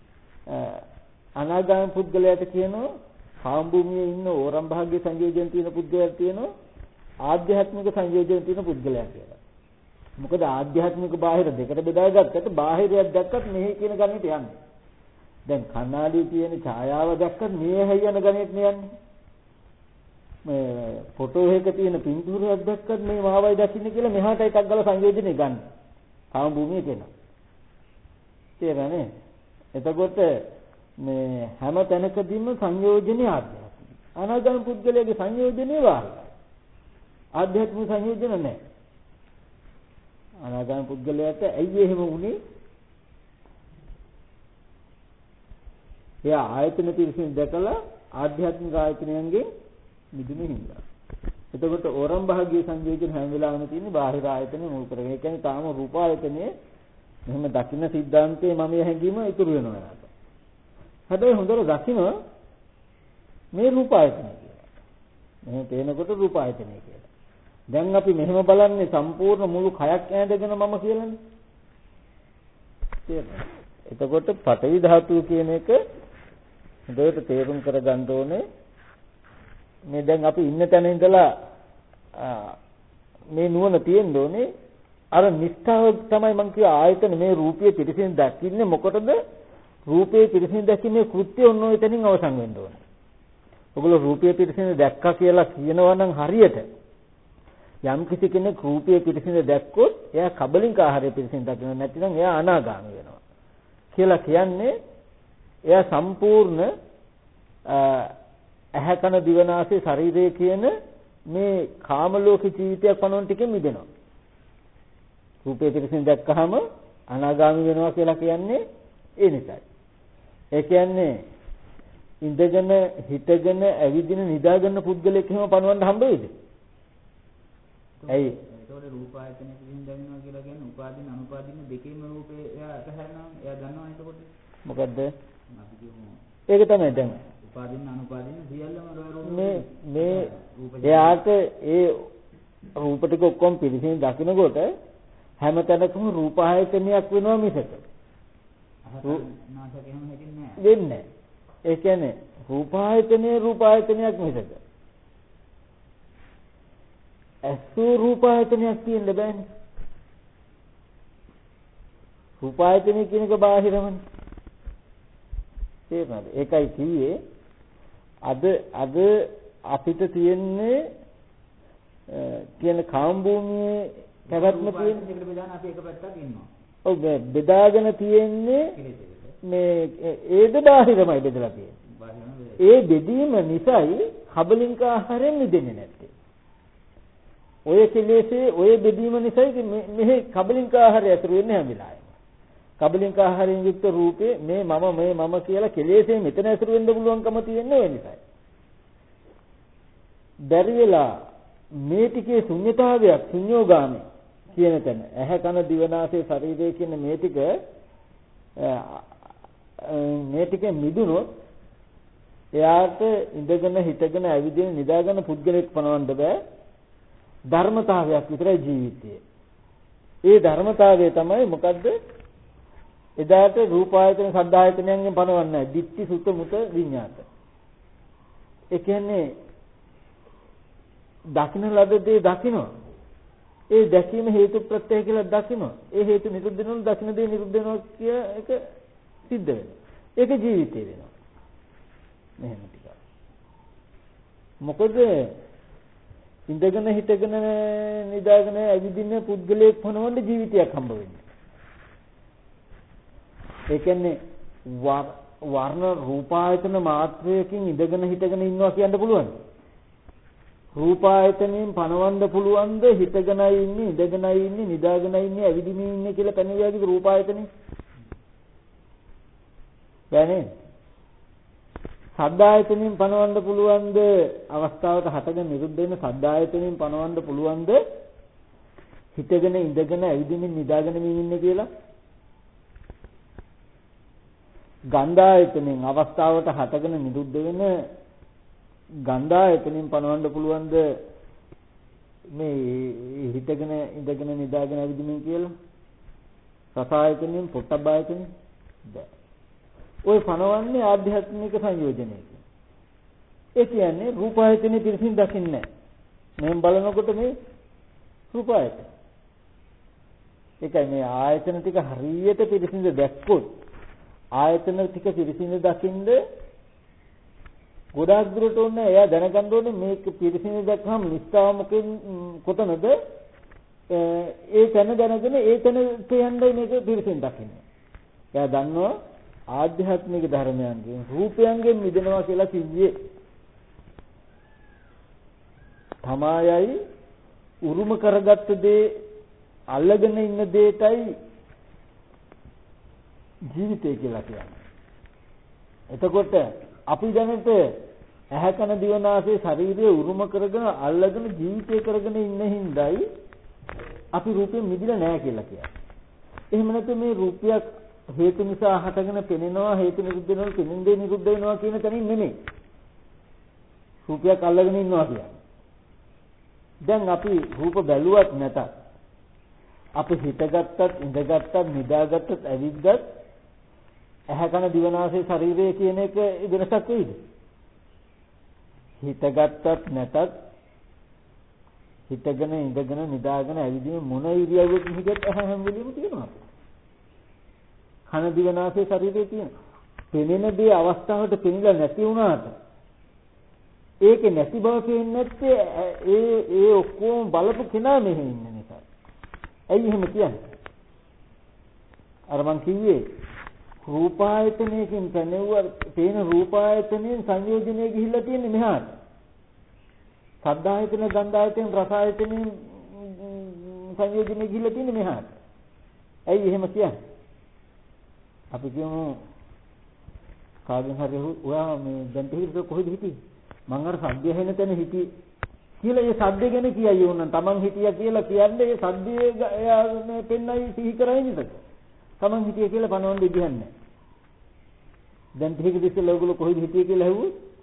අනාගාමී පුද්ගලයාට කියනවා කාම භූමියේ ඉන්න ඕරම් භාග්‍ය සංයෝජන තියෙන පුද්ගලයාට කියනවා ආධ්‍යාත්මික සංයෝජන තියෙන පුද්ගලයා කියලා. මොකද ආධ්‍යාත්මික බාහිර දෙකට බෙදා ගත්තට බාහිරයක් දැක්කත් මෙහි කියන ගණිත යන්නේ. දැන් කණ්ණාඩියේ තියෙන ඡායාව දැක්කත් මේ හැයි යන ගණිත යන්නේ. මේ ෆොටෝ එකක තියෙන පින්තූරයක් දැක්කත් මේ මාවයි දකින්න කියලා මෙහාට එකක් ගාලා සංයෝජනේ ගන්න. කාම භූමියේ කියනවා. තේරෙන්නේ? එතකොට මේ හැම තැනකදීම සංයෝජනේ ආධ්‍යාත්මික. අනාගම පුද්ගලයාගේ සංයෝජනේ වාහයි. ආධ්‍යාත්මික සංයෝජන නැහැ. අනාගම පුද්ගලයාට ඇයි එහෙම වුනේ? එයා ආයතන පිරිසින් දැකලා ආධ්‍යාත්මික ආයතනයන්ගෙන් මිදුණු හින්දා. එතකොට ඕරම් භාග්‍ය සංයෝජන හැම වෙලාවෙම තියෙන්නේ බාහිර ආයතන මුල් කරගෙන. ඒ කියන්නේ තාම රූප ආයතනයේ මෙහෙම දකින්න සිද්ධාන්තයේ මම හැංගීම ඉතුරු වෙනවා. හැබැයි හොඳට දකින්න මේ රූප ආයතනය කියලා. මෙහෙම පේනකොට රූප ආයතනය කියලා. දැන් අපි මෙහෙම බලන්නේ සම්පූර්ණ මුළු කයක් ඈඳගෙන මම කියලානේ. තේරෙනවද? එතකොට පඨවි ධාතුව කියන එක හොඳට තේරුම් කරගන්න ඕනේ. මේ දැන් අපි ඉන්න තැන ඉඳලා මේ නුවණ තියෙන්න ඕනේ. අර නිස්සාව තමයි මම කිය ආයතන මේ රූපයේ පිටිසින් දකින්නේ මොකටද? රූපයේ පිටිසින් දැකීමේ කෘත්‍ය ඔන්න ඔය තැනින් අවසන් වෙන්න ඕනේ. ඔයගොල්ලෝ රූපයේ පිටිසින් දැක්කා කියලා කියනවා නම් හරියට යම් කිසි කෙනෙක් රූපයේ පිටිසින් දැක්කොත් එයා කබලින්ක ආහාරයේ පිටිසින් දකින්න නැතිනම් එයා අනාගාමී වෙනවා. කියලා කියන්නේ එයා සම්පූර්ණ ඇහැ කන දිව නාසය ශරීරය කියන මේ කාම ලෝක ජීවිතයක් පනවන ටිකෙන් මිදෙනවා. රූපේ පිටින් දැක්කහම අනාගාමී වෙනවා කියලා කියන්නේ ඒ නිසායි. ඒ කියන්නේ ඉඳගෙන හිටගෙන ඇවිදින නිදාගන්න පුද්ගලෙක් එහෙම පනවන්න හම්බ වෙයිද? ඇයි? ඒතකොට රූප ආයතන පිටින් දැනෙනවා කියලා කියන්නේ උපාදින අනුපාදින දෙකේම රූපේ එයා අතහැරනවා. එයා දන්නවා එතකොට. මොකද්ද? අපි කියමු. ඒක තමයි දැන්. උපාදින්න අනුපාදින්න සියල්ලම රූප මේ මේ එයාට ඒ රූප ටික ඔක්කොම පිළිසින් දකිනකොට හැමතැනකම රූප ආයතනයක් වෙනවා මිසක නාසක එහෙම හිටින්නේ නැහැ. වෙන්නේ. ඒ කියන්නේ රූප ආයතනයේ රූප ආයතනයක් මිසක අසු රූප ආයතනයක් තියෙන්න බෑනේ. රූප ආයතනය කියන එක බාහිරමනේ. තේරුණාද? ඒකයි කිව්වේ අද අද අපිට තියෙන්නේ කියන කාම භූමියේ පැවැත්ම තියෙන එකට බෙදාන අපි එක පැත්තක් ඉන්නවා. ඔව් බෙදාගෙන තියෙන්නේ මේ ඒද බාහිරමයි බෙදලා තියෙන්නේ. ඒ බෙදීම නිසායි කබලින්ක ආහාරයෙන් මිදෙන්නේ නැත්තේ. ඔය කෙලෙසේ ඔය බෙදීම නිසායි මෙහි කබලින්ක ආහාරය ඇතුළු වෙන්නේ හැම වෙලාවෙම. කබලින්ක ආහාරයෙන් යුක්ත රූපේ මේ මම මේ මම කියලා කෙලෙසේ මෙතන ඇතුළු වෙන්න පුළුවන්කම තියෙන්නේ ඔය නිසායි. බැරි වෙලා මේ ටිකේ ශුන්‍යතාවයක් ශුන්‍යෝගාමී කියන තැන ඇහැ කන දිව නාසය ශරීරය කියන මේ ටික මේ ටික මිදුනොත් එයාට ඉඳගෙන හිටගෙන ඇවිදින නිදාගෙන පුද්ගලෙක් පනවන්න බෑ. ධර්මතාවයක් විතරයි ජීවිතය. ඒ ධර්මතාවය තමයි මොකද්ද? එදාට රූප ආයතන සද්ද ආයතනයෙන් පනවන්නේ නැහැ. දිට්ඨි සුත මුත විඤ්ඤාත. ඒ කියන්නේ දකින්න ලද දේ දකින්න. ඒ දැකීම හේතු ප්‍රත්‍යය කියලා දකින්න. ඒ හේතු නිරුද්ධ වෙනවා දකින්න දේ නිරුද්ධ වෙනවා කිය එක සිද්ධ වෙනවා. ඒක ජීවිතේ වෙනවා. මෙහෙම ටිකක්. මොකද ඉඳගෙන හිටගෙන නිදාගෙන ඇවිදින්න පුද්ගලයෙක් වුණොත් ජීවිතයක් හම්බ වෙන්නේ. ඒ කියන්නේ වර්ණ රූපායතන මාත්‍රයකින් ඉඳගෙන හිටගෙන ඉන්නවා කියන්න පුළුවන්. රූපායතනයෙන් පනවන්න පුළුවන්ද හිටගෙනයි ඉන්නේ ඉඳගෙනයි ඉන්නේ නිදාගෙනයි ඉන්නේ ඇවිදින්න ඉන්නේ කියලා පැනවියාගේ රූපායතනේ බෑනේ. සද්දායතනයෙන් පනවන්න පුළුවන්ද අවස්ථාවට හටගෙන නිරුද්ධ වෙන සද්දායතනයෙන් පනවන්න පුළුවන්ද හිටගෙන ඉඳගෙන ඇවිදින්න නිදාගෙන ඉන්නේ කියලා. ගන්ධායතනයෙන් අවස්ථාවට හටගෙන නිරුද්ධ වෙන ගන්ධායතනයෙන් පනවන්න පුළුවන්ද මේ හිටගෙන ඉඳගෙන නිදාගෙන ඇවිදින්න කියලා. රසායතනයෙන් පොට්ටබ්බායතනයෙන් බෑ. ඔය පනවන්නේ ආධ්‍යාත්මික සංයෝජනයකින්. ඒ කියන්නේ රූපායතනෙ පිරිසින් දකින්නේ නැහැ. මෙන් බලනකොට මේ රූපායතන. ඒකයි මේ ආයතන ටික හරියට පිරිසින් දැක්කොත් ආයතන ටික පිරිසින් දකින්ද ගොඩාක් දුරට ඕනේ. එයා දැනගන්න ඕනේ මේක පිරිසින් දැක්කම නිස්සාව මොකෙන් කොතනද ඒ තැන දැනගෙන ඒ තැනට යන්නයි මේක පිරිසින් දකින්නේ. එයා දන්නවා ආධ්‍යාත්මික ධර්මයන්ගෙන් රූපයන්ගෙන් මිදෙනවා කියලා කිව්වේ තමායයි උරුම කරගත්ත දේ අල්ලගෙන ඉන්න දෙයටයි ජීවිතය කියලා කියන්නේ. එතකොට අපි දැනට ඇහැ කන දිව නාසය ශරීරය උරුම කරගෙන අල්ලගෙන ජීවිතය කරගෙන ඉන්න හින්දායි අපි රූපයෙන් මිදිලා නැහැ කියලා කියන්නේ. එහෙම නැත්නම් මේ රූපයක් හේතු නිසා හටගෙන පෙනෙනවා හේතු නිරුද්ධ වෙනවා පෙනෙන්නේ නිරුද්ධ වෙනවා කියන තැනින් නෙමෙයි. රූපයක් අල්ලගෙන ඉන්නවා කියන්නේ. දැන් අපි රූප බැලුවත් නැතත් අපි හිතගත්තත් ඉඳගත්තත් නිදාගත්තත් ඇවිද්දත් ඇහැ කන දිව නාසය ශරීරය කියන එක වෙනසක් වෙයිද? හිතගත්තත් නැතත් හිතගෙන ඉඳගෙන නිදාගෙන ඇවිදින මොන ඉරියව්වකින් හිටියත් ඇහැ හැම වෙලෙම තියෙනවා. කන දිව නාසය ශරීරය තියෙනවා. පෙනෙන දේ අවස්ථාවට පෙනිලා නැති වුණාට ඒකේ නැති බව පේන්නේ නැත්තේ ඒ ඒ ඔක්කොම බලපු කෙනා මෙහෙ ඉන්න නිසා. ඇයි එහෙම කියන්නේ? අර මං කිව්වේ රූපායතනයකින් පැනෙවුවා පේන රූපායතනයෙන් සංයෝජනය ගිහිල්ලා තියෙන්නේ මෙහාට. සද්ධායතන ගන්ධායතන රසායතනයෙන් සංයෝජනය ගිහිල්ලා තියෙන්නේ මෙහාට. ඇයි එහෙම කියන්නේ? අපි කියමු කාගෙන් හරි ඔයා මේ දැන් තේරෙන්නේ කොහෙද හිටියේ? මං අර සද්දය හෙන තැන හිටියේ කියලා ඒ සද්ද ගැන කියයි ඕනනම් තමන් හිටියා කියලා කියන්නේ ඒ සද්දේ එයා මේ පෙන්නයි සිහි කරයි නේද? තමන් හිටියේ කියලා පනවන්න දෙන්නේ නැහැ. දැන් ටික දිස්සෙ ලෝගල කොහෙද හිටියේ කියලා ඇහුවොත්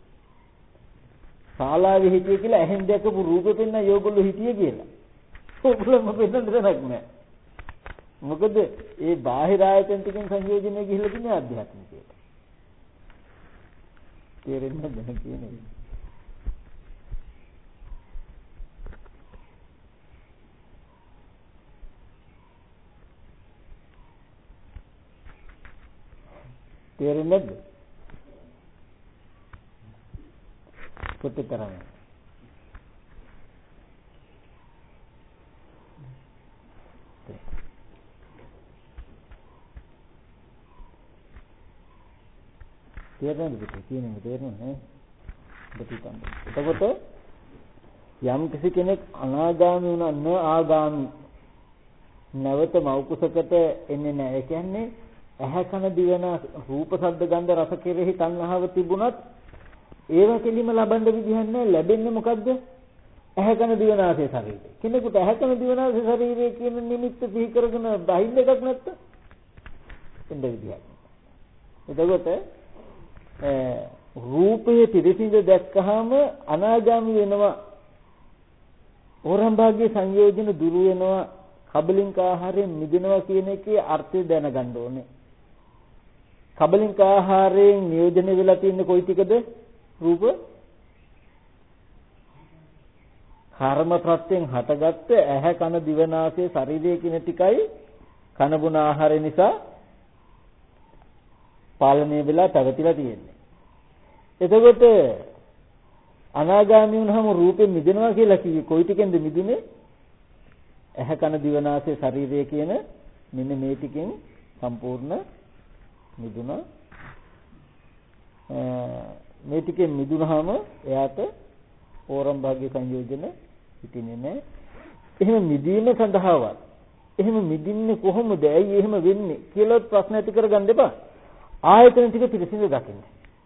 ශාලාවේ හිටියේ කියලා ඇහෙන් දැකපු රූපෙ පෙන්න යෝගොල්ලෝ හිටියේ කියලා. ඕගොල්ලෝම පෙන්නන්න දෙයක් නැහැ. මොකද ඒ බාහිර ආයතන ටිකෙන් සංයෝජනය ගිහිල්ලා තියෙන ආධ්‍යාත්මිකයට. තේරෙන්නේ නැද්ද කියන්නේ? තේරෙන්නේ නැද්ද? කොටතරම තේරෙන්නේ නැහැ කියන්නේ තේරෙන්නේ නැහැ. එතකොට යම් කිසි කෙනෙක් අනාගාමී වුණා න ආගාමී නැවත මෞකුසකට එන්නේ නැහැ. ඒ කියන්නේ ඇහැ කන දිවන රූප ශබ්ද ගන්ධ රස කෙරෙහි තණ්හාව තිබුණත් ඒව කෙලිම ලබන්න විදිහක් නැහැ. ලැබෙන්නේ මොකද්ද? ඇහැ කන දිවන ආසේ ශරීරය. කෙනෙකුට ඇහැ කන දිවන ආසේ ශරීරය කියන නිමිත්ත සිහි කරගෙන බහින්න එකක් නැත්නම් එන්න විදිහක්. එතකොට රූපයේ පිළිසිඳ දැක්කහම අනාගාමී වෙනවා. ඕරම්භාගයේ සංයෝජන දුරු වෙනවා. කබලින්ක ආහාරයෙන් මිදෙනවා කියන එකේ අර්ථය දැනගන්න ඕනේ. කබලින්ක ආහාරයෙන් නියෝජනය වෙලා තියෙන්නේ කොයි ටිකද? රූප කර්ම ප්‍රත්‍යයෙන් හටගත්ත ඇහැ කන දිව නාසය ශරීරය කියන ටිකයි කන බොන ආහාරය නිසා පාලනය වෙලා පැවතිලා තියෙන්නේ. එතකොට අනාගාමී වුණාම රූපෙ මිදෙනවා කියලා කිව්වේ කොයි ටිකෙන්ද මිදුනේ? ඇහැ කන දිව නාසය ශරීරය කියන මෙන්න මේ ටිකෙන් සම්පූර්ණ මිදුණා. මේ ටිකෙන් මිදුනහම එයාට ඕරම් භාග්‍ය සංයෝජන හිටින්නේ නැහැ. එහෙම මිදීම සඳහාවත් එහෙම මිදින්නේ කොහොමද? ඇයි එහෙම වෙන්නේ කියලා ප්‍රශ්න ඇති කරගන්න එපා. ආයතන ටික පිළිසිඳ දකින්න.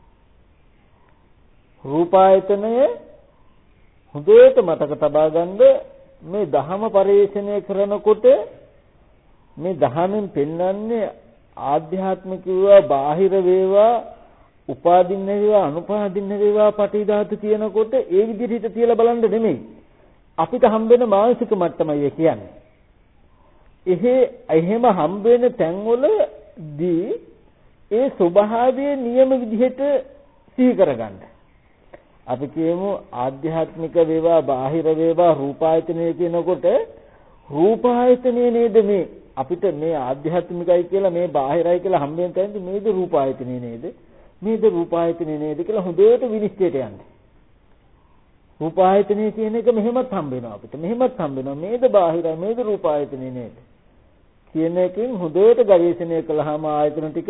රූපායතනය හොඳට මතක තබා ගන්න. මේ දහම පරිශ්‍රණය කරනකොට මේ දහමෙන් පෙන්වන්නේ ආධ්‍යාත්මික වේවා බාහිර වේවා උපාදින්න වේවා අනුපාදින්න වේවා පටි ධාතු කියනකොට ඒ විදිහට හිත තියලා බලන්න නෙමෙයි. අපිට හම්බෙන මානසික මට්ටමයි කියන්නේ. එහෙ එහෙම හම්බෙන තැන්වලදී ඒ ස්වභාවයේ නියම විදිහට සිහි කරගන්න. අපි කියමු ආධ්‍යාත්මික වේවා බාහිර වේවා රූපායතනය කියනකොට රූපායතනය නේද මේ අපිට මේ ආධ්‍යාත්මිකයි කියලා මේ බාහිරයි කියලා හම්බෙන් තැනදී මේද රූපායතනය නේද මේද රූපායතනය නේද කියලා හොඳට විනිශ්චයට යන්න. රූපායතනය කියන එක මෙහෙමත් හම්බ වෙනවා අපිට. මෙහෙමත් හම්බ වෙනවා මේද බාහිරයි මේද රූපායතනය නේද කියන එකෙන් හොඳට ගවේෂණය කළාම ආයතන ටික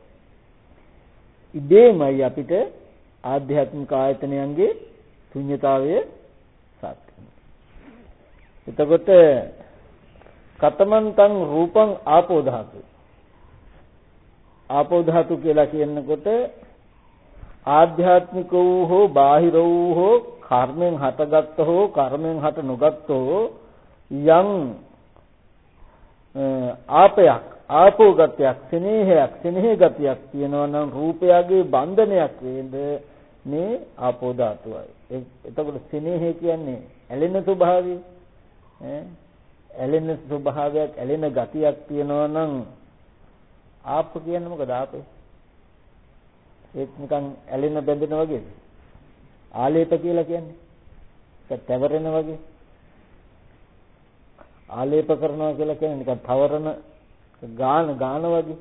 ඉබේමයි අපිට ආධ්‍යාත්මික ආයතනයන්ගේ ශුන්‍යතාවය සාත් වෙනවා. එතකොට කතමන්තං රූපං ආපෝ ධාතු. ආපෝ ධාතු කියලා කියනකොට ආධ්‍යාත්මික වූ හෝ බාහිර වූ හෝ කර්මෙන් හටගත්ත හෝ කර්මෙන් හට නොගත්ත හෝ යම් ආපයක් ආපෝ ගතියක් ස්නේහයක් ස්නේහ ගතියක් තියෙනවා නම් රූපයගේ බන්ධනයක් වේද මේ ආපෝ ධාතුවයි. එතකොට ස්නේහය කියන්නේ ඇලෙන ස්වභාවය ඈ ඇලෙන ස්වභාවයක් ඇලෙන ගතියක් තියෙනවා නම් ආප කියන්නේ මොකද ආපේ? ඒක නිකන් ඇලෙන බැඳෙන වගේද? ආලේප කියලා කියන්නේ ඒක තවරන වගේ. ආලේප කරනවා කියලා කියන්නේ නිකන් තවරන ගාන ගාන වගේ.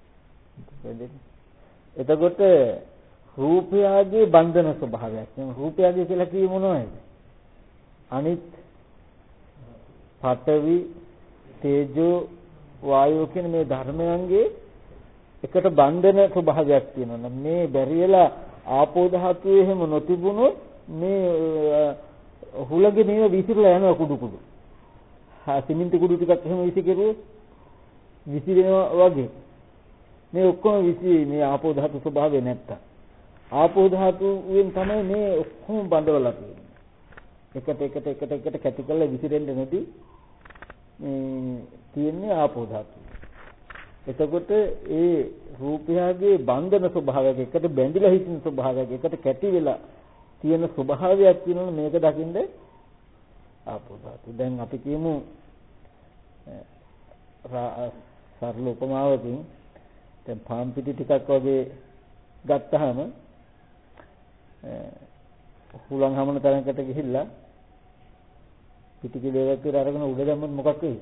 එතකොට රූපයගේ බන්ධන ස්වභාවයක්. මේ රූපයගේ කියලා කියේ මොනවද? අනිත් පඨවි තේජෝ වායෝ කියන මේ ධර්මයන්ගේ එකට බන්ධන ස්වභාවයක් තියෙනවා. මේ බැරියලා ආපෝ ධාතුවේ එහෙම නොතිබුණොත් මේ හුලගේ මේව විසිරලා යනවා කුඩු කුඩු. හා සිමෙන්ති කුඩු ටිකක් එහෙම විසිකරුවොත් විසිරෙනවා වගේ. මේ ඔක්කොම විසි මේ ආපෝ ධාතු ස්වභාවය නැත්තම්. ආපෝ ධාතුවෙන් තමයි මේ ඔක්කොම බඳවලා තියෙන්නේ. එකට එකට එකට එකට කැටි කරලා විසිරෙන්න නැති මේ තියෙන්නේ ආපෝ ධාතුව. එතකොට ඒ රූපයගේ බන්ධන ස්වභාවයක එකට බැඳිලා හිටින ස්වභාවයක එකට කැටි වෙලා තියෙන ස්වභාවයක් තියෙනවා මේක දකින්න ආපෝ ධාතු. දැන් අපි කියමු සරල උපමාවකින් දැන් පාන් පිටි ටිකක් වගේ ගත්තාම හුලං හමන තරකට ගිහිල්ලා පිටි කිලෝවක් විතර අරගෙන උඩ දැම්මොත් මොකක් වෙයිද?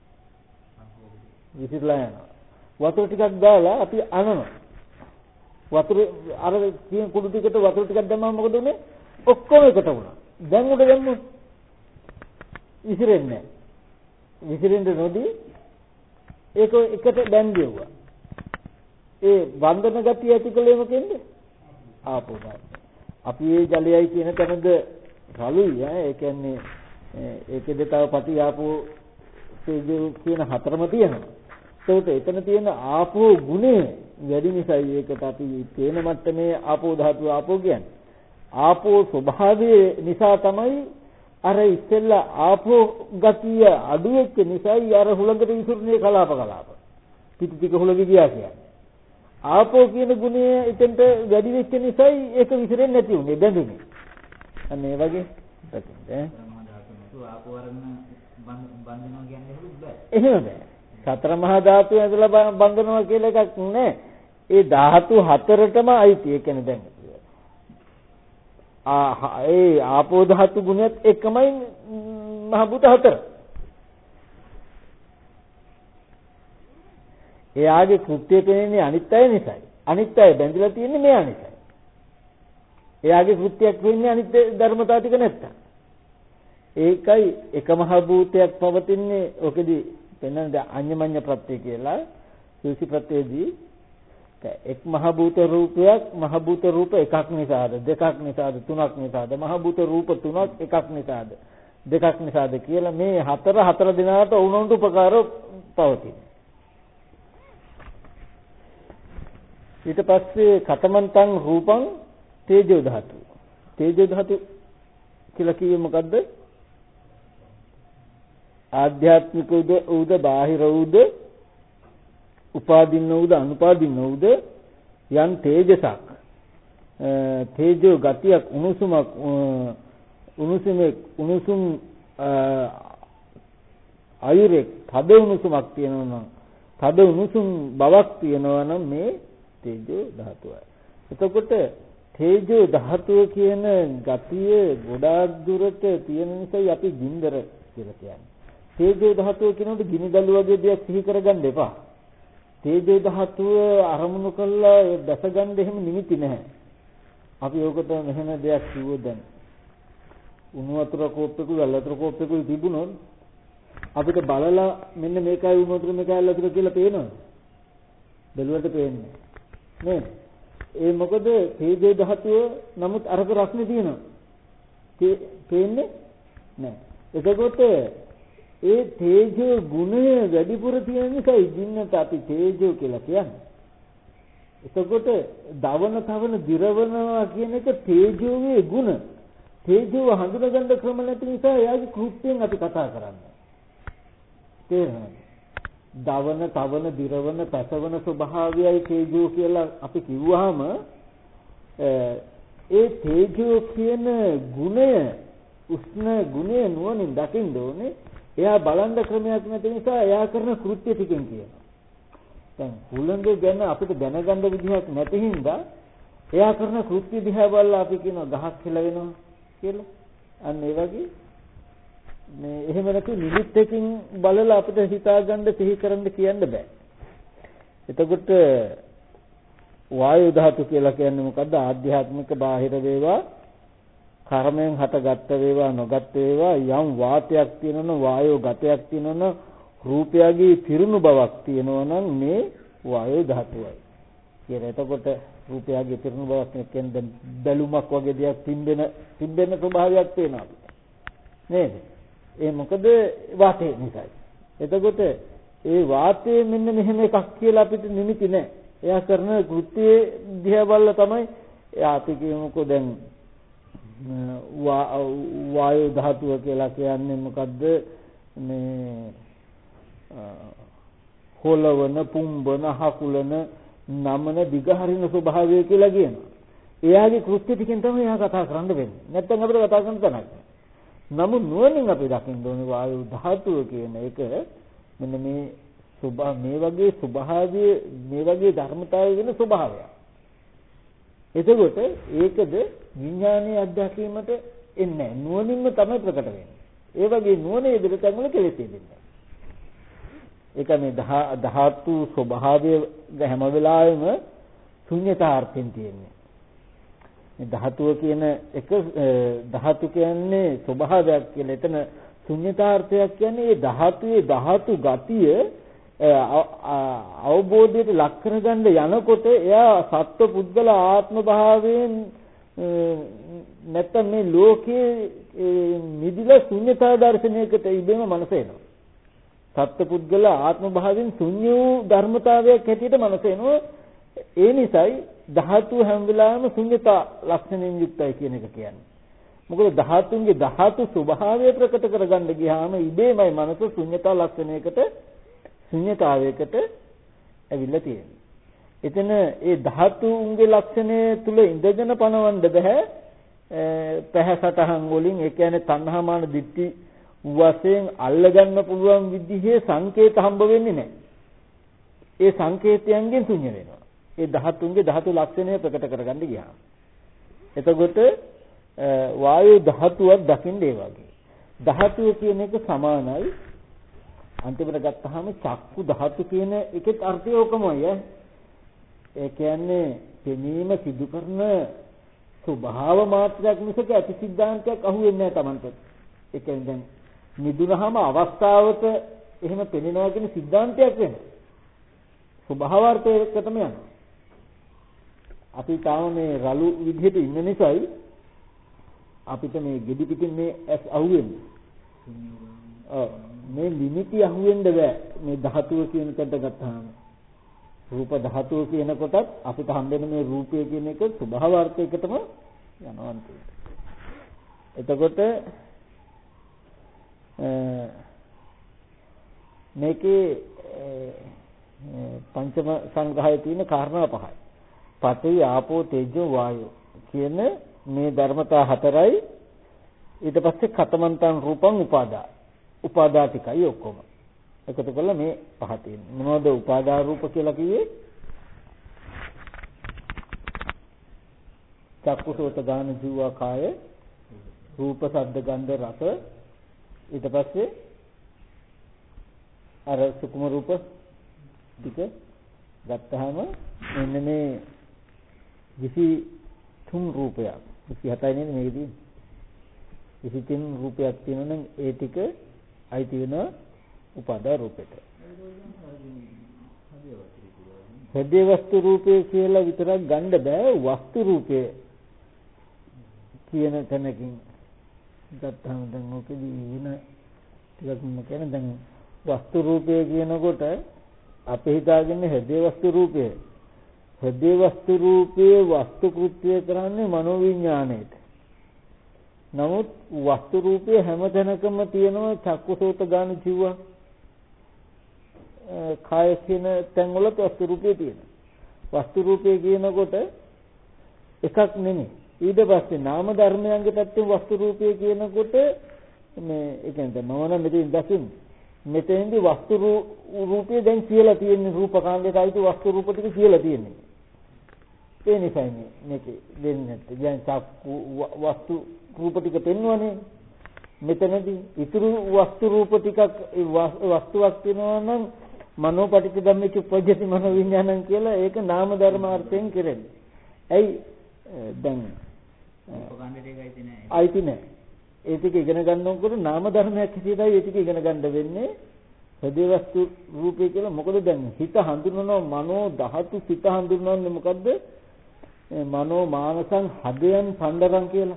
විසිරලා යනවා. වතුර ටිකක් දාලා අපි අනනවා. වතුර අර තියෙන කුඩු ටිකට වතුර ටිකක් දැම්මම මොකද උනේ? ඔක්කොම එකට වුණා. දැන් උඩ දැම්මොත් විසිරෙන්නේ නැහැ. විසිරෙන්න නොදී ඒක එකට බැඳෙව්වා. ඒ වන්දන ගතිය ඇති කලේ මොකෙන්ද? ආපෝ ධාතු. අපි මේ ජලයයි කියන තැනද රළුයි ඈ. ඒ කියන්නේ ඒකෙද තව පටි ආපෝ තේජෝ කියන හතරම තියෙනවා. ඒකට එතන තියෙන ආපෝ ගුණය වැඩි නිසායි ඒකට අපි තේන මට්ටමේ ආපෝ ධාතුව ආපෝ කියන්නේ. ආපෝ ස්වභාවයේ නිසා තමයි අර ඉස්සෙල්ලා ආපෝ ගතිය අඩු වෙච්ච නිසායි අර හුලඟට විසුරුනේ කලාප කලාප. පිටි ටික හුලඟ ගියා කියන්නේ. ආපෝ කියන ගුණය එතෙන්ට වැඩි වෙච්ච නිසායි ඒක විසිරෙන්නේ නැති උනේ බැඳුනේ. අන්න ඒ වගේ පැතින්ද ඈ. ආපෝ වරන බඳිනවා කියන්නේ බෑ. එහෙම බෑ. සතර මහා ධාතු ඇතුළේ බඳිනවා කියලා එකක් නෑ. ඒ ධාතු හතරටම අයිති. ඒ කියන්නේ දැන් ආ ඒ ආපෝ ධාතු ගුණයත් එකමයි මහ භූත හතර. එයාගේ කෘත්‍යය පෙනෙන්නේ අනිත්‍යය නිසායි. අනිත්‍යය බැඳිලා තියෙන්නේ මෙයා නිසායි. එයාගේ කෘත්‍යයක් වෙන්නේ අනිත්‍ය ධර්මතාව ටික නැත්තම්. ඒකයි එක මහ භූතයක් පවතින්නේ ඔකෙදි පෙන්වන්නේ අඤ්ඤමඤ්ඤ ප්‍රත්‍ය කියලා සූසි ප්‍රත්‍යයේදී එක් මහ භූත රූපයක් මහ භූත රූප එකක් නිසාද දෙකක් නිසාද තුනක් නිසාද මහ භූත රූප තුනක් එකක් නිසාද දෙකක් නිසාද කියලා මේ හතර හතර දිනාට උනොන්ට උපකාරව පවතින. ඊට පස්සේ කතමන්තං රූපං තේජෝ ධාතු. තේජෝ ධාතු කියලා කියේ මොකද්ද? ආධ්‍යාත්මික උද උද බාහිර උද උපාදින්න උද අනුපාදින්න උද යන් තේජසක් තේජෝ ගතියක් උණුසුමක් උණුසුමේ උණුසුම් ආයුරේ තද උණුසුමක් තියෙනවා නම් තද උණුසුම් බවක් තියෙනවා නම් මේ තේජෝ ධාතුවයි. එතකොට තේජෝ ධාතුව කියන ගතිය ගොඩාක් දුරට තියෙන නිසා අපි ගින්දර කියලා කියන්නේ. තේජෝ ධාතුව කියනකොට ගිනි දළු වගේ දෙයක් සිහි කරගන්න එපා. තේජෝ ධාතුව අරමුණු කළා දැසගන්න එහෙම නිමිති නැහැ. අපි ඕකට මෙහෙම දෙයක් කිව්වොත් දැන් උණු වතුර කෝප්පෙක වැල් වතුර කෝප්පෙක තිබුණොත් අපිට බලලා මෙන්න මේකයි උණු වතුර මේකයි වැල් වතුර කියලා පේනවද? බැලුවට පේන්නේ නේද? ඒ මොකද තේජෝ ධාතුව නමුත් අරක රස්නේ තියෙනවා. පේන්නේ නැහැ. එතකොට ඒ තේජෝ ගුණය වැඩිපුර තියෙන නිසා ඉදින්නට අපි තේජෝ කියලා කියන්නේ. එතකොට දවන තවන දිරවනවා කියන එක තේජෝවේ ගුණ. තේජෝව හඳුනගන්න ක්‍රම නැති නිසා එයාගේ කෘත්‍යයෙන් අපි කතා කරන්නේ. තේරෙනවද? දවන තවන දිරවන පැසවන ස්වභාවයයි තේජෝ කියලා අපි කිව්වහම ඒ තේජෝ කියන ගුණය උෂ්ණ ගුණය නුවණින් දකින්න ඕනේ. එයා බලන්න ක්‍රමයක් නැති නිසා එයා කරන කෘත්‍ය ටිකෙන් කියනවා. දැන් හුළඟ ගැන අපිට දැනගන්න විදිහක් නැති හින්දා එයා කරන කෘත්‍ය දිහා බලලා අපි කියනවා ගහක් කියලා වෙනවා කියලා. අන්න ඒ වගේ මේ එහෙම නැති නිමිත්තකින් බලලා අපිට හිතාගන්න සිහි කරන්න කියන්න බෑ. එතකොට වායු ධාතු කියලා කියන්නේ මොකද්ද? ආධ්‍යාත්මික බාහිර වේවා කර්මයෙන් හටගත්ත වේවා නොගත් වේවා යම් වාතයක් තියෙනවනම් වායෝ ගතයක් තියෙනවනම් රූපයගේ පිරුණු බවක් තියෙනවනම් මේ වායෝ ධාතුවයි කියලා. එතකොට රූපයගේ පිරුණු බවක් කියන්නේ බැලුමක් වගේ දෙයක් තිබෙන තිබෙන ස්වභාවයක් තියෙනවා නේද? ඒ මොකද වාතය නිසායි. එතකොට ඒ වාතයේ මෙන්න මෙහෙම එකක් කියලා අපිට නිමිති නැහැ. එයා කරන කෘත්‍යයේ දිහා බලලා තමයි එයා අපි කියමුකෝ දැන් වායු ධාතුව කියලා කියන්නේ මොකද්ද? මේ හොලවන පුම්බන හකුලන නමන දිගහරින ස්වභාවය කියලා කියනවා. එයාගේ කෘත්‍ය ටිකෙන් තමයි එයා කතා කරන්න වෙන්නේ. නැත්නම් අපිට කතා කරන්න තැනක් නැහැ. නමුත් නුවණින් අපි දකින්න ඕනේ වායු ධාතුව කියන එක මෙන්න මේ සුභා මේ වගේ ස්වභාවය මේ වගේ ධර්මතාවය වෙන ස්වභාවයක්. එතකොට ඒකද විඥානයේ අත්දැකීමට එන්නේ නුවණින්ම තමයි ප්‍රකට වෙන්නේ. ඒ වගේ නුවණේ දෙලතන් වල කෙලෙස් දෙන්නේ. ඒක මේ ධාතු ස්වභාවය හැම වෙලාවෙම ශුන්‍යතාර්ථයෙන් තියෙන්නේ. මේ ධාතුව කියන එක ධාතු කියන්නේ ස්වභාවයක් කියලා. එතන ශුන්‍යතාර්ථයක් කියන්නේ මේ ධාතුවේ ධාතු ගතිය අවබෝධයට ලක් කරගන්න යනකොට එයා සත්ව පුද්ගල ආත්ම භාවයෙන් නැත්තම් මේ ලෝකයේ නිදිලා ශුන්‍යතා දර්ශනයකට ඉබේම මනස එනවා. සත්ව පුද්ගල ආත්ම භාවයෙන් ශුන්‍ය වූ ධර්මතාවයක් හැටියට මනස එනවා. ඒ නිසායි ධාතු හැම වෙලාවෙම ශුන්‍යතා ලක්ෂණයෙන් යුක්තයි කියන එක කියන්නේ. මොකද ධාතුන්ගේ ධාතු ස්වභාවය ප්‍රකට කරගන්න ගියාම ඉබේමයි මනස ශුන්‍යතා ලක්ෂණයකට ශුන්‍යතාවයකට ඇවිල්ලා තියෙන්නේ. එතන ඒ ධාතුන්ගේ ලක්ෂණය තුල ඉඳගෙන පනවන්න බෑ පැහැසටහන් වලින්. ඒ කියන්නේ තණ්හා මාන දිට්ඨි වශයෙන් අල්ලගන්න පුළුවන් විදිහේ සංකේත හම්බ වෙන්නේ නැහැ. ඒ සංකේතයන්ගෙන් ශුන්‍ය වෙනවා. ඒ ධාතුන්ගේ ධාතු ලක්ෂණය ප්‍රකට කරගන්න ගියාම. එතකොට වායු ධාතුවක් දකින්න ඒ වගේ. ධාතුව කියන එක සමානයි. අන්තිමට ගත්තාම චක්කු ධාතු කියන එකේ අර්ථය ඕකමයි. ඒ කියන්නේ පෙනීම සිදු කරන ස්වභාව මාත්‍රයක් මිසක ඇති සිද්ධාන්තයක් අහුවෙන්නේ නැහැ Tamanට. ඒ කියන්නේ දැන් නිදුනහම අවස්ථාවට එහෙම පෙනෙනවා කියන සිද්ධාන්තයක් වෙනවා. ස්වභාවාර්ථයකටම යනවා. අපි තාම මේ රළු විදිහට ඉන්න නිසායි අපිට මේ gedi පිටින් මේ ඇස් අහුවෙන්නේ. ඔව් මේ නිමිති අහුවෙන්න බෑ මේ ධාතුව කියන තැනට ගත්තාම. රූප ධාතුව කියන කොටත් අපිට හම්බෙන මේ රූපය කියන එක ස්වභාවාර්ථයකටම යනවා අන්තිමට. එතකොට මේකේ පංචම සංග්‍රහයේ තියෙන කාරණා පහයි. පඨවි ආපෝ තේජෝ වායෝ කියන මේ ධර්මතා හතරයි. ඊට පස්සේ කතමන්තං රූපං උපාදා. උපාදා ටිකයි ඔක්කොම. එකතු කරලා මේ පහ තියෙනවා. මොනවද උපාදා රූප කියලා කිව්වේ? චක්කුසෝත ගාන ජීවා කාය රූප ශබ්ද ගන්ධ රස ඊට පස්සේ අර සුකුම රූප ටික ගත්තාම මෙන්න මේ විසි තුන් රූපයක් විසි හතයි නේද මේකදී විසි තුන් රූපයක් තියෙනවා නම් ඒ ටික අයිති වෙනවා උපාදා රූපෙට. හෘදේ වස්තු රූපය කියලා විතරක් ගන්න බෑ. වස්තු රූපය කියන තැනකින් ගත්තාම දැන් ඔකදී වෙන ටිකක් මම කියන්නේ දැන් වස්තු රූපය කියනකොට අපි හිතාගන්නේ හෘදේ වස්තු රූපය. හෘදේ වස්තු රූපයේ වස්තු කෘත්‍ය කරන්නේ මනෝවිඤ්ඤාණයට. නමුත් වස්තු රූපයේ හැම තැනකම තියෙනවා චක්කුසෝත ගාන ජීව කාය කියන තැන්වල වස්තු රූපය තියෙනවා. වස්තු රූපය කියනකොට එකක් නෙමෙයි. ඊට පස්සේ නාම ධර්මයන්ගේ පැත්තෙන් වස්තු රූපය කියනකොට මේ ඒ කියන්නේ මම නම් මෙතෙන් දකින්නේ. මෙතෙන්දී වස්තු රූපය දැන් කියලා තියෙන රූපකාණ්ඩයට අයිති වස්තු රූප ටික කියලා තියෙන්නේ. ඒ නිසා මේක දෙන්නේ නැත්තේ. දැන් චක්කු වස්තු රූප ටික පෙන්වන්නේ මෙතනදී ඉතුරු වස්තු රූප ටිකක් වස්තුවක් වෙනවා නම් මනෝපටිච්ච ධම්මේ උපජ්ජති මනෝ විඥානං කියලා ඒක නාම ධර්මාර්ථයෙන් කෙරෙන්නේ. ඇයි දැන් උපකණ්ඩ දෙක අයිති නැහැ. අයිති නැහැ. ඒ ටික ඉගෙන ගන්නකොට නාම ධර්මයක් හිතේදයි ඒ ටික ඉගෙන ගන්න වෙන්නේ. හෘදේ වස්තු රූපේ කියලා මොකද දැන් හිත හඳුන්වනවා මනෝ ධාතු සිත හඳුන්වන්නේ මොකද්ද? මනෝ මානසං හදයන් පණ්ඩරං කියලා.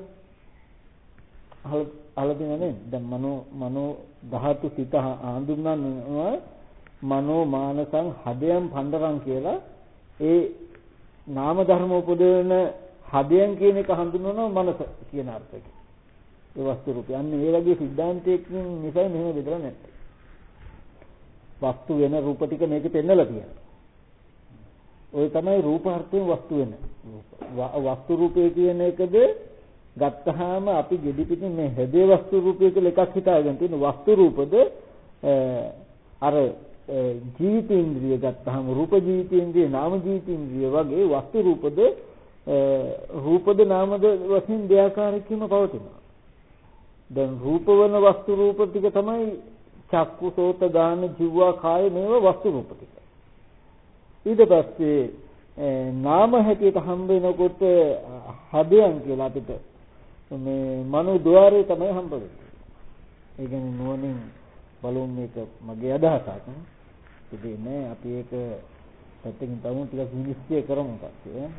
අහලා තියෙනවද? දැන් මනෝ මනෝ ධාතු සිත හඳුන්වනවා මනෝ මානසං හදයන් පණ්ඩරං කියලා. ඒ නාම ධර්ම උපදවන හදයන් කියන එක හඳුන්වනවා මනස කියන අර්ථයකින්. ඒ වස්තු රූපය. අන්න ඒ වගේ සිද්ධාන්තයකින් නිසා මෙහෙම බෙදලා නැත්තේ. වස්තු වෙන රූප ටික මේකේ පෙන්නලා තියෙනවා. ඔය තමයි රූපාර්ථයෙන් වස්තු වෙන. වස්තු රූපය කියන එකද ගත්තාම අපි gedhi පිටින් මේ හදේ වස්තු රූපය කියලා එකක් හිතාගෙන තියෙන වස්තු රූපද අර ජීවිතේන්ද්‍රිය ගත්තාම රූප ජීවිතේන්ද්‍රිය නාම ජීවිතේන්ද්‍රිය වගේ වස්තු රූපද රූපද නාමද වශයෙන් දෙආකාරයකින්ම පවතිනවා. දැන් රූපවන වස්තු රූප ටික තමයි චක්කු සෝත ගාන ජීවා කාය මේවා වස්තු රූප ටික. ඊට පස්සේ නාම හැටියට හම්බ වෙනකොට හදයන් කියලා අපිට මේ මනෝ ద్వාරය තමයි හම්බ වෙන්නේ. ඒ කියන්නේ නුවණින් බලුම් මේක මගේ අදහසක්. ඉතින් නෑ අපි ඒක පැත්තකින් තවම ටිකක් විනිශ්චය කරමු කක්කේ.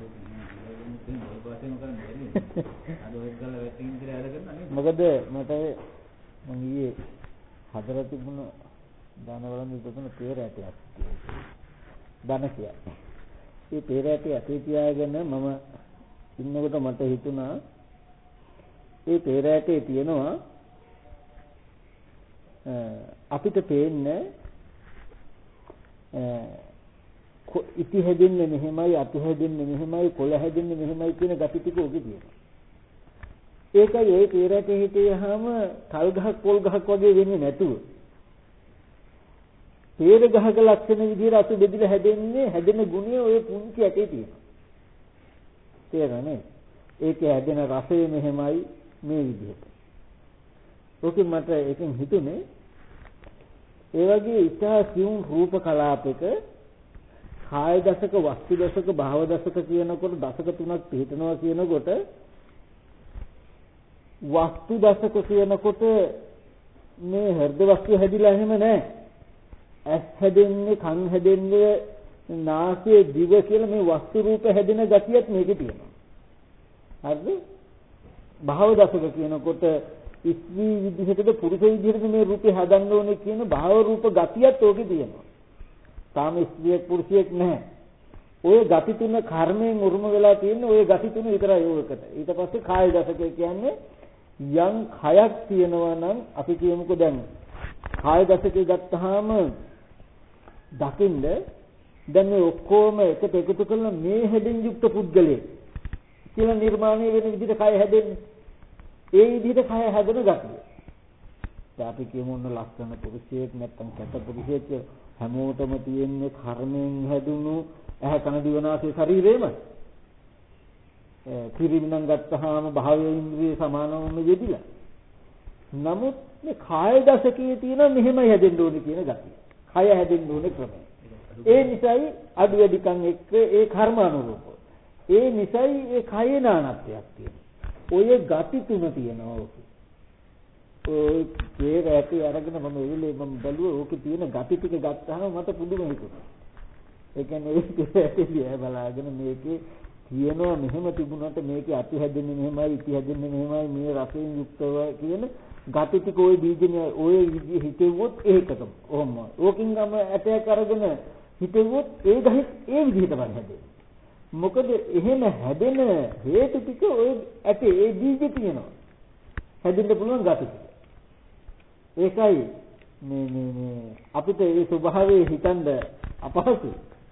මොකද මට මම ඊයේ හදලා තිබුණ ධනවලන් විතර පෙර ඇටයක් තියෙනවා. ධන කියන්නේ. මේ පෙර ඇටය ඇටේ තියාගෙන මම ඉන්නකොට මට හිතුණා මේ පෙර ඇටේ තියෙනවා අපිට පේන්නේ ඉති හැදෙන්නේ මෙහෙමයි අතු හැදෙන්නේ මෙහෙමයි කොළ හැදෙන්නේ මෙහෙමයි කියන gati ටික ඔකේ තියෙනවා. ඒකයි ඒ පෙර ඇටේ හිටියාම තල් ගහක් පොල් ගහක් වගේ වෙන්නේ නැතුව පෙර ගහක ලක්ෂණ විදිහට අතු බෙදලා හැදෙන්නේ හැදෙන ගුණය ඔය පුංචි ඇටේ තියෙනවා. තේරෙන්නේ? ඒකේ හැදෙන රසය මෙහෙමයි මේ විදිහට. ඔකෙන් මට එකෙන් හිතුනේ ඒ වගේ ඉතා සියුම් රූප කලාපයක කාය දශක වස්තු දශක භාව දශක කියනකොට දශක තුනක් පිළිතනවා කියනකොට වස්තු දශක කියනකොට මේ හෘද වස්තු හැදිලා එහෙම නැහැ. ඇස් හැදෙන්නේ කන් හැදෙන්නේ නාසය දිව කියලා මේ වස්තු රූප හැදෙන ගතියක් මේකේ තියෙනවා. හරිද? භාව දශක කියනකොට ඉස්වි විදිහටද පුරුෂ විදිහටද මේ රූපේ හදන්න ඕනේ කියන භාව රූප ගතියක් ඕකේ තියෙනවා. තාම ස්ත්‍රියක් පුරුෂයෙක් නැහැ. ওই ගති තුන කර්මයෙන් උරුම වෙලා තියෙන ওই ගති තුන විතරයි ඕකට. ඊට පස්සේ කාය දශකය කියන්නේ යම් කයක් තියෙනවා නම් අපි කියමුකෝ දැන් කාය දශකය ගත්තාම දකින්න දැන් මේ ඔක්කොම එකට එකතු කරලා මේ හැදෙන් යුක්ත පුද්ගලයෙක් කියලා නිර්මාණය වෙන විදිහට කය හැදෙන්නේ. ඒ විදිහට කය හැදෙන ගතිය. දැන් අපි කියමු ඔන්න ලස්සන පුරුෂයෙක් නැත්නම් කැත පුරුෂයෙක් හැමෝටම තියෙන්නේ කර්මයෙන් හැදුණු ඇහැ කන දිව නාසය ශරීරෙම. ඒ පිරිමිනම් ගත්තාම භාවය ඉන්ද්‍රිය සමානවම යෙදිලා. නමුත් මේ කාය දශකයේ තියෙන මෙහෙමයි හැදෙන්න ඕනේ කියන ගතිය. කය හැදෙන්න ඕනේ ක්‍රමය. ඒ නිසායි අඩු වැඩිකම් එක්ක ඒ කර්ම අනුරූප. ඒ නිසායි ඒ කයේ නානත්වයක් තියෙනවා. ඔය ගති තුන තියෙනවා ඔක. ඔය ඒ රැටි අරගෙන මම එවිලේ මම බැලුවා ඕකේ තියෙන ගති ටික ගත්තාම මට පුදුම හිතුණා. ඒ කියන්නේ ඒ රැටි බලාගෙන මේකේ කියනවා මෙහෙම තිබුණාට මේකේ අති හැදෙන්නේ මෙහෙමයි ඉති හැදෙන්නේ මෙහෙමයි මේ රසයෙන් යුක්තව කියන ගති ටික ওই බීජනේ ඔය හිතෙවොත් ඒකටම ඔහොම. ඕකින් ගම ඇටයක් අරගෙන හිතෙවොත් ඒ ගහේ ඒ විදිහටම හැදෙන්නේ. මොකද එහෙම හැදෙන හේතු ටික ඔය ඇටේ ඒ බීජේ තියෙනවා. හැදෙන්න පුළුවන් ගති ටික. ඒකයි මේ මේ මේ අපිට ඒ ස්වභාවය හිතන්න අපහසුයි.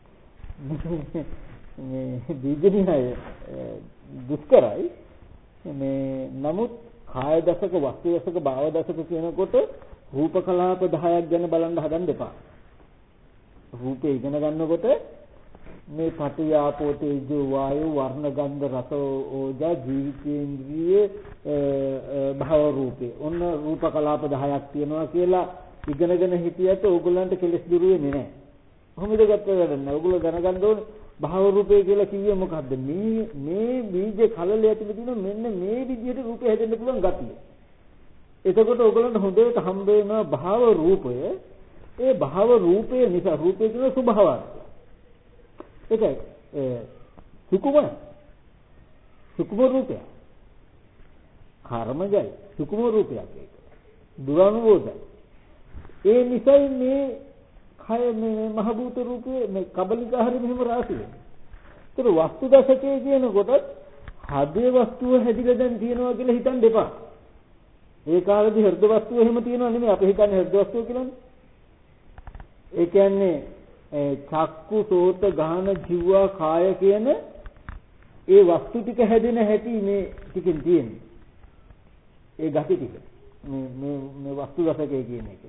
මේ බීජනිහය දුෂ්කරයි. මේ නමුත් කාය දශක වස්තු දශක භාව දශක කියනකොට රූප කලාප දහයක් ගැන බලන්න හදන්න එපා. රූපේ ඉගෙන ගන්නකොට මේ පඨවි ආපෝ තේජෝ වායෝ වර්ණ ගන්ධ රස ඕජා ජීවිතේන්ද්‍රිය භව රූපේ ඔන්න රූප කලාප දහයක් තියෙනවා කියලා ඉගෙනගෙන හිටියට ඕගොල්ලන්ට කෙලස් දුරු වෙන්නේ නැහැ. කොහොමද ගත්තේ වැඩ නැහැ. ඕගොල්ලෝ දැනගන්න ඕනේ භව රූපේ කියලා කිව්වේ මොකද්ද? මේ මේ බීජ කලලය ඇතුළේ තියෙන මෙන්න මේ විදිහට රූපය හැදෙන්න පුළුවන් ගතිය. එතකොට ඕගොල්ලන්ට හොඳට හම්බ වෙනවා භව රූපය. ඒ භව රූපය නිසා රූපේ කියන ස්වභාවය. ඒකයි සුකුම සුකුම රූපය. කර්මජයි සුකුම රූපයක් ඒක. දුරනුවෝදයි. ඒ නිසයි මේ කය මේ මහ භූත රූපයේ මේ කබලිකාහරි මෙහෙම රාශිය. ඒතර වස්තු දශකයේ කියනකොට හදේ වස්තුව හැදිලා දැන් තියෙනවා කියලා හිතන්න එපා. ඒ කාලේදී හෘද වස්තුව එහෙම තියෙනව නෙමෙයි අපි හිතන්නේ හෘද වස්තුව කියලානේ. ඒ කියන්නේ ඒ චක්කු සෝත ගාන ජීවා කාය කියන ඒ වස්තු ටික හැදෙන හැටි මේ ටිකෙන් තියෙන්නේ. ඒ ගති ටික. මේ මේ මේ වස්තු දසකේ කියන එක.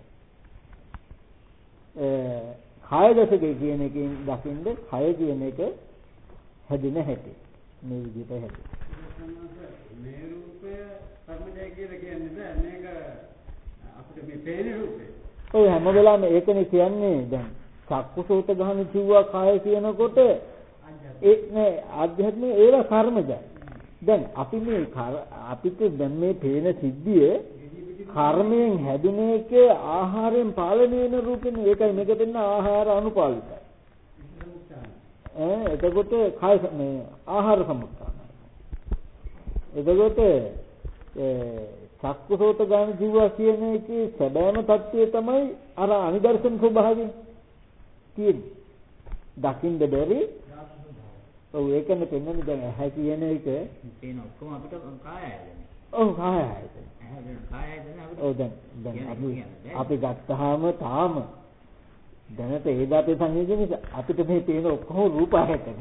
ඒ කාය දසකේ කියන එකෙන් දකින්න කය කියන එක හැදෙන හැටි. මේ විදිහට හැදෙන. මේ රූපය කර්මජය කියලා කියන්නේ මේක අපිට මේ පේන රූපේ. ඔය හැම වෙලාවෙම ඒකනේ කියන්නේ දැන් චක්කුසෝත ගහන ජීවා කාය කියනකොට ඒ නේ ආධ්‍යාත්මික ඒවා කර්මජයි. දැන් අපි මේ අපිට දැන් මේ පේන සිද්ධිය කර්මයෙන් හැදුන එක ආහාරයෙන් පාලනය වෙන රූපෙනේ. ඒකයි මේක දෙන්න ආහාර අනුපාලිතයි. ඈ එතකොට කාය මේ ආහාර සමුත්ථානයි. එතකොට ඒ චක්කුසෝත ගාන ජීවා කියන එකේ සැබෑම தත්ත්වය තමයි අර අනිදර්ශන ස්වභාවය තියෙන්නේ. දකින්න බැරි. ඔව් ඒකනේ පෙන්වන්නේ දැන් ඇහැ කියන එක තියෙන ඔක්කොම අපිට කායයයි. ඔව් කායයයි. ඇහැ කායයයි අපිට. ඔව් දැන් දැන් අපි අපි ගත්තාම තාම දැනට ඒ දාපේ සංයෝජන නිසා අපිට මේ තියෙන ඔක්කොම රූප ආයතන.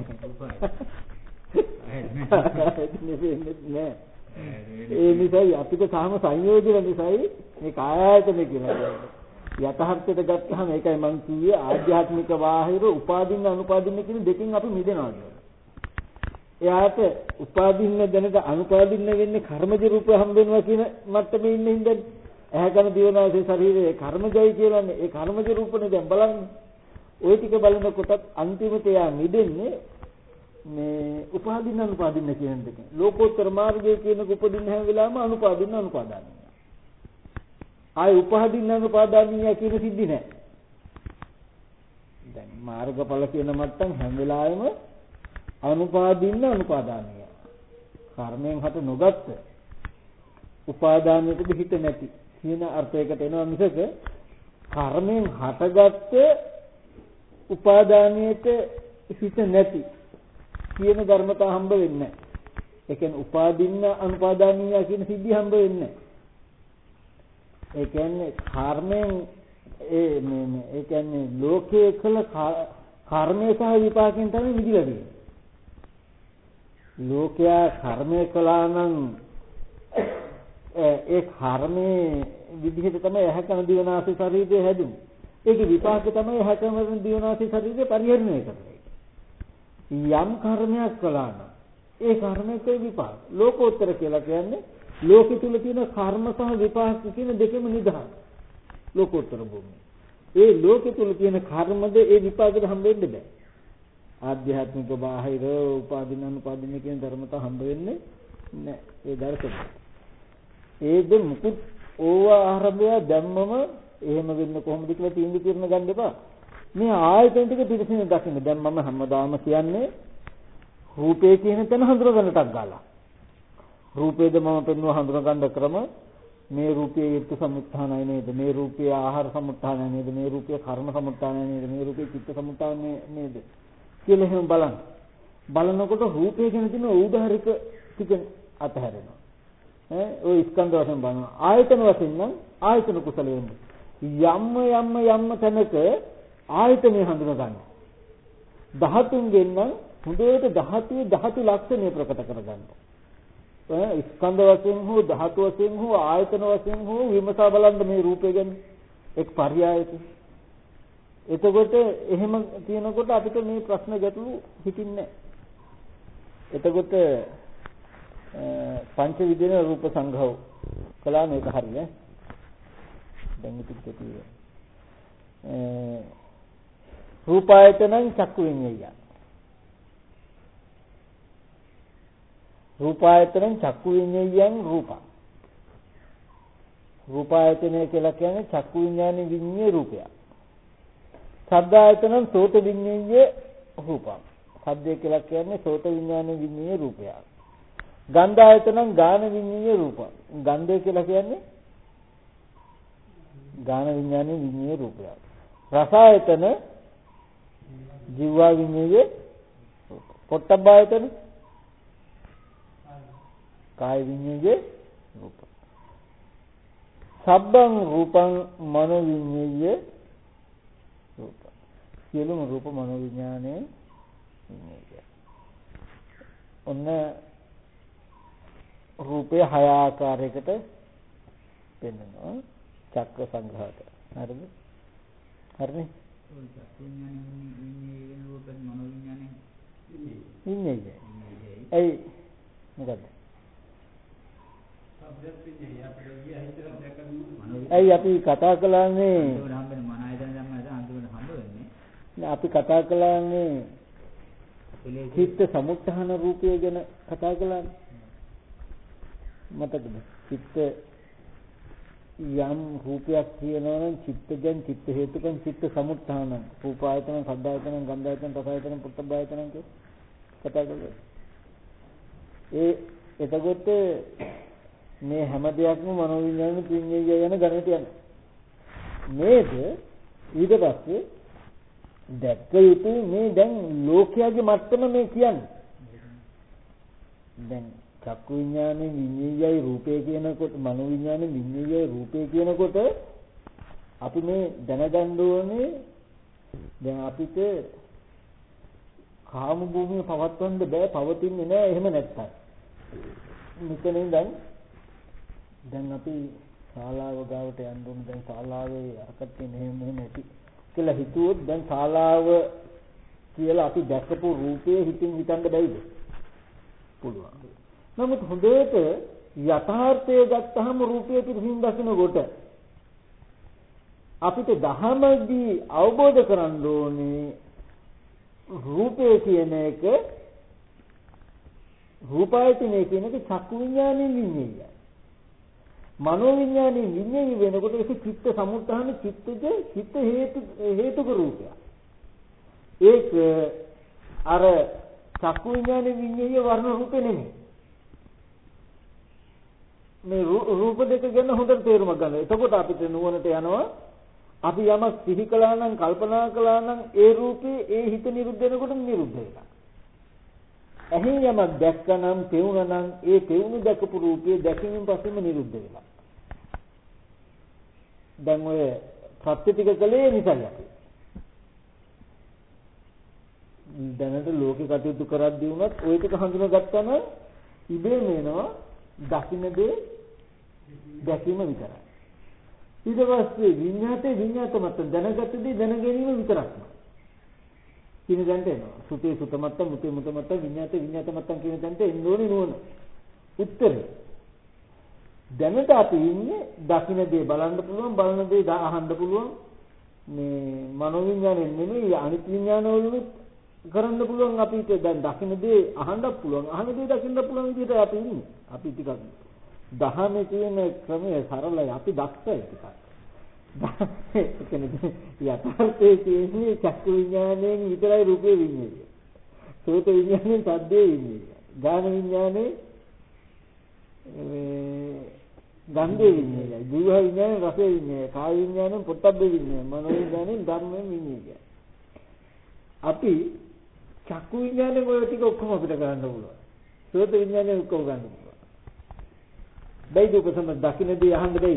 නෑ. ඒ නිසායි අපිට තාම සංයෝජන නිසායි මේ කාය ආයතන කියලා කියන්නේ. යථාර්ථයට ගත්තාම ඒකයි මම කිව්වේ ආධ්‍යාත්මික බාහිර උපාදින්න අනුපාදින්න කියන දෙකෙන් අපි මිදෙනවා කියලා. එයාට උපාදින්න දැනට අනුපාදින්න වෙන්නේ කර්මජ රූප හම්බ වෙනවා කියන මට්ටමේ ඉන්න හින්දා ඇහැ කන දිවනාසය ශරීරයේ කර්මජයි කියලානේ. ඒ කර්මජ රූපනේ දැන් බලන්න. ওই ටික බලනකොටත් අන්තිමට එයා මිදෙන්නේ මේ උපාදින්න අනුපාදින්න කියන දෙකෙන්. ලෝකෝත්තර මාර්ගයේ කියන උපදින්න හැම වෙලාවෙම අනුපාදින්න අනුපාදානිය. ආයි උපාදින්න අනුපාදානිය කියන සිද්ධි නැහැ. දැන් මාර්ගඵල කියන මට්ටම් හැම වෙලාවෙම අනුපාදින්න අනුපාදානිය. කර්මයෙන් හට නොගත්ත උපාදානයට හිත නැති කියන අර්ථයකට එනවා මිසක කර්මයෙන් හටගත්ත උපාදානයට හිත නැති කියන ධර්මතා හම්බ වෙන්නේ නැහැ. ඒ කියන්නේ උපාදින්න අනුපාදානීය කියන සිද්ධිය හම්බ වෙන්නේ නැහැ. ඒ කියන්නේ කර්මයෙන් ඒ මේ ඒ කියන්නේ ලෝකයේ කළ කර්මය සහ විපාකයෙන් තමයි මිදිලා තියෙන්නේ. ලෝකයා කර්මය කළා නම් ඒ කර්මයේ විදිහට තමයි ඇහැ කන දිවනාසය ශරීරය හැදුනේ. ඒකේ විපාක තමයි ඇහැ කන දිවනාසය ශරීරය පරිහරණය කරන්නේ. යම් කර්මයක් කළා නම් ඒ කර්මයේ විපාක ලෝකෝත්තර කියලා කියන්නේ ලෝකෙ තුල තියෙන කර්ම සහ විපාක කියන දෙකම නිදහස්. ලෝකෝත්තර භූමිය. ඒ ලෝකෙ තුල තියෙන කර්මද ඒ විපාකද හම්බ වෙන්න බෑ. ආධ්‍යාත්මික බාහිර උපාදින අනුපාදින කියන ධර්මතා හම්බ වෙන්නේ නැහැ. ඒ දර්ශනය. ඒද මුකුත් ඕවා ආරම්භය දැම්මම එහෙම වෙන්නේ කොහොමද කියලා තීන්දුව කරන ගන්න එපා. මේ ආයතන ටික පිළිසින දකින්න. දැන් මම හැමදාම කියන්නේ රූපේ කියන තැන හඳුනගන්නටක් ගාලා. රූපේද මම පෙන්වුව හඳුනගන්න ක්‍රම මේ රූපයේ ඍතු සමුත්ථානයි නේද? මේ රූපයේ ආහාර සමුත්ථානයි නේද? මේ රූපයේ කර්ම සමුත්ථානයි නේද? මේ රූපයේ චිත්ත සමුත්ථානයි නේද? කියලා එහෙම බලන්න. බලනකොට රූපේ ගැන තියෙන උදාහරික ටික අතහැරෙනවා. ඈ ඔය ස්කන්ධ වශයෙන් බලනවා. ආයතන වශයෙන් නම් ආයතන කුසලයෙන් යම්ම යම්ම යම්ම තැනක ආයතනය හඳුනා ගන්න. ධාතුන්ගෙන් නම් හොඳට ධාතුවේ ධාතු ලක්ෂණය ප්‍රකට කරගන්න. ඈ ස්කන්ධ වශයෙන් හෝ ධාතු වශයෙන් හෝ ආයතන වශයෙන් හෝ විමසා බලන්න මේ රූපය ගැන එක් පරයයකින්. එතකොට එහෙම කියනකොට අපිට මේ ප්‍රශ්න ගැටලු හිතින්නේ නැහැ. එතකොට පංච විදින රූප සංඝව කළා මේක හරිය. දැන් ඉතින් කෙටිය. රූපායතනං චක්කු විඤ්ඤාය. රූපායතනං චක්කු විඤ්ඤායං රූපං. රූපායතනය කියලා කියන්නේ චක්කු විඤ්ඤාණය විඤ්ඤේ රූපය. සද්දායතනං සෝත විඤ්ඤාය රූපං. සද්දය කියලා කියන්නේ සෝත විඤ්ඤාණය විඤ්ඤේ රූපය. ගන්ධායතනං ගාන විඤ්ඤාය රූපං. ගන්ධය කියලා කියන්නේ ගාන විඤ්ඤාණය විඤ්ඤේ රූපය. රසායතන ජීවා විඤ්ඤාය රූප. පොට්ටබ්බායතන කාය විඤ්ඤාය රූප. සබ්බං රූපං මනෝ විඤ්ඤාය රූප. සියලුම රූප මනෝ විඥානයේ විඤ්ඤාණය. ඔන්න රූපය හය ආකාරයකට පෙන්වනවා චක්‍ර සංඝාත. හරිද? හරිනේ? ඔය චක්කු විඥානේ විඤ්ඤාණය වෙන රූපෙන් මනෝ විඥානේ විඤ්ඤාණය. ඒ මොකද? ඇයි අපි කතා කළානේ අපි කතා කළානේ චිත්ත සමුත්ථාන රූපය ගැන කතා කළානේ මතකද? චිත්ත යම් රූපයක් කියනවා නම් චිත්තජන් චිත්ත හේතුකම් චිත්ත සමුත්ථාන රූපායතන සද්ධායතන ගන්ධායතන රසායතන පුත්තබායතන කතා කළා. ඒ එතකොට මේ හැම දෙයක්ම මනෝවිඤ්ඤාණ විඤ්ඤාණය යන ගණයට යනවා. මේක ඊට පස්සේ දැක්ක යුතු මේ දැන් ලෝකයාගේ මට්ටම මේ කියන්නේ. දැන් චක්කු විඤ්ඤාණය විඤ්ඤාණයයි රූපේ කියනකොට මනෝවිඤ්ඤාණය විඤ්ඤාණයයි රූපේ කියනකොට අපි මේ දැනගන්න ඕනේ දැන් අපිට කාම භූමිය පවත්වන්න බෑ පවතින්නේ නෑ එහෙම නැත්තම්. මෙතනින් දැන් දැන් අපි ශාලාව ගාවට යන්න ඕන දැන් ශාලාවේ අරකට මෙහෙම මෙහෙම ඇති කියලා හිතුවොත් දැන් ශාලාව කියලා අපි දැකපු රූපේ හිතින් හිතන්න බැයිද? පුළුවන්. නමුත් හොඳට යථාර්ථය ගත්තහම රූපය පිටින් දකිනකොට අපිට දහමදී අවබෝධ කරගන්න ඕනේ රූපය කියන එක රූපායතනය කියන එක චක්කු විඤ්ඤාණය විඤ්ඤාණයයි. මනෝ විඤ්ඤාණය විඤ්ඤාණය වෙනකොට ඒක චිත්ත සමුත්ථාන චිත්තජ චිත්ත හේතු හේතුක රූපය. ඒක අර චක්කු විඤ්ඤාණය විඤ්ඤාණය වර්ණ රූපේ නෙමෙයි. මේ රූප දෙක ගැන හොඳට තේරුම් ගන්න. එතකොට අපිට නුවණට යනවා අපි යමක් සිහි කළා නම් කල්පනා කළා නම් ඒ රූපේ ඒ හිත නිරුද්ධ වෙනකොට නිරුද්ධ වෙනවා. ඇහි යමක් දැක්කනම් පෙවුනනම් ඒ පෙවුණු දැකපු රූපේ දැකීමෙන් පස්සෙම නිරුද්ධ වෙනවා. දැන් ඔය සත්‍ය ටික කලේ නිසායි අපි. දැනට ලෝකේ කටයුතු කරද්දී වුණත් ওই ටික හඳුනාගත්තා නම් ඉබේම එනවා දකින්න දේ දැකීම විතරයි. ඊට පස්සේ විඤ්ඤාතේ විඤ්ඤාත මත දැනගත දේ දැන ගැනීම විතරක්මයි. කියන දැනට එනවා. සුතේ සුත මත මුතේ මුත මත විඤ්ඤාතේ විඤ්ඤාත මත කියන දැනට එන්න ඕනේ නෝන. උත්තරේ. දැනට අපි ඉන්නේ දකින්න දේ බලන්න පුළුවන් බලන දේ අහන්න පුළුවන් මේ මනෝ විඤ්ඤාණයෙන් නෙමෙයි අනිත් විඤ්ඤාණවලුත් කරන්න පුළුවන් අපිට දැන් දකින්න දේ අහන්නත් පුළුවන් අහන දේ දකින්න පුළුවන් විදිහට අපි ඉන්නේ. අපි ටිකක් දහමේ තියෙන ක්‍රමය සරලයි අපි දක්ෂයි ටිකක්. ඒ කියන්නේ යථාර්ථයේ තියෙන්නේ චක්කු විඤ්ඤාණයෙන් විතරයි රූපේ විඤ්ඤාණය. සෝත විඤ්ඤාණයෙන් සද්දේ විඤ්ඤාණය. ගාන විඤ්ඤාණය මේ ගන්ධේ විඤ්ඤාණය. ජීව විඤ්ඤාණය රසේ විඤ්ඤාණය. කාය විඤ්ඤාණය පොට්ටබ්බේ විඤ්ඤාණය. මනෝ විඤ්ඤාණය ධර්මයෙන් විඤ්ඤාණය. අපි චක්කු විඤ්ඤාණයෙන් ඔය ටික ඔක්කොම අපිට ගන්න පුළුවන්. සෝත විඤ්ඤාණයෙන් ඔක්කොම ගන්න පුළුවන්. බයිද කොහොමද දකින්නදී අහන්න බැයි.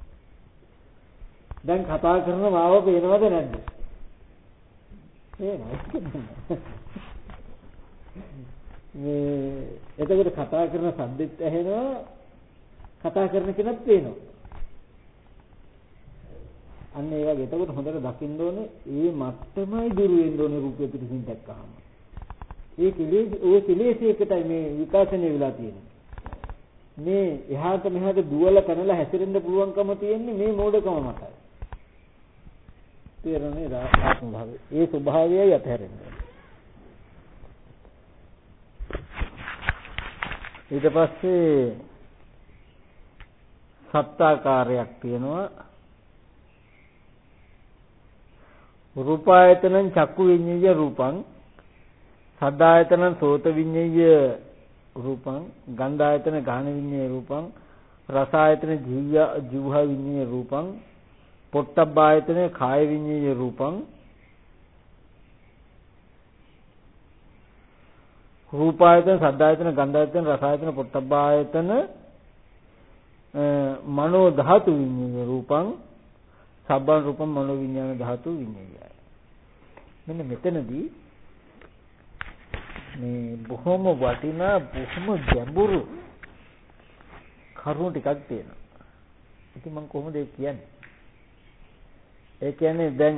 දැන් කතා කරන මාව පේනවද නැද්ද? පේනවා. මේ එතකොට කතා කරන සද්දෙත් ඇහෙනවා කතා කරන කෙනත් පේනවා. අන්න ඒ වගේ එතකොට හොඳට දකින්න ඕනේ ඒ මත්තමයි දුර වෙන්න ඕනේ රූපය පිටින් දැක්කහම. ඒ කෙලෙස් ඔය කෙලෙස්යකටයි මේ විකාශනය වෙලා තියෙන්නේ. මේ එහාට මෙහාට දුවලා පැනලා හැසිරෙන්න පුළුවන්කම තියෙන්නේ මේ මෝඩකම මතයි. තේරෙන්නේ ආත්ම භාවය. ඒ ස්වභාවයයි අතහැරෙන්නේ. ඊට පස්සේ සත්‍යාකාරයක් තියෙනවා. රූපායතනං චක්කු විඤ්ඤාය රූපං සද්ධායතනං සෝත විඤ්ඤාය රූපං ගන්ධායතන ගාන විඤ්ඤාය රූපං රසායතන ජීව ජීව විඤ්ඤාය රූපං පොට්ටබ්බායතන කාය විඤ්ඤාය රූපං රූපායතන සද්ධායතන ගන්ධායතන රසායතන පොට්ටබ්බායතන මනෝ ධාතු විඤ්ඤාය රූපං සබ්බන් රූපං මනෝ විඤ්ඤාණ ධාතු විඤ්ඤායයි. මෙන්න මෙතනදී මේ බොහොම වටිනා බොහොම ගැඹුරු කරුණු ටිකක් තියෙනවා. ඉතින් මම කොහොමද ඒක කියන්නේ? ඒ කියන්නේ දැන්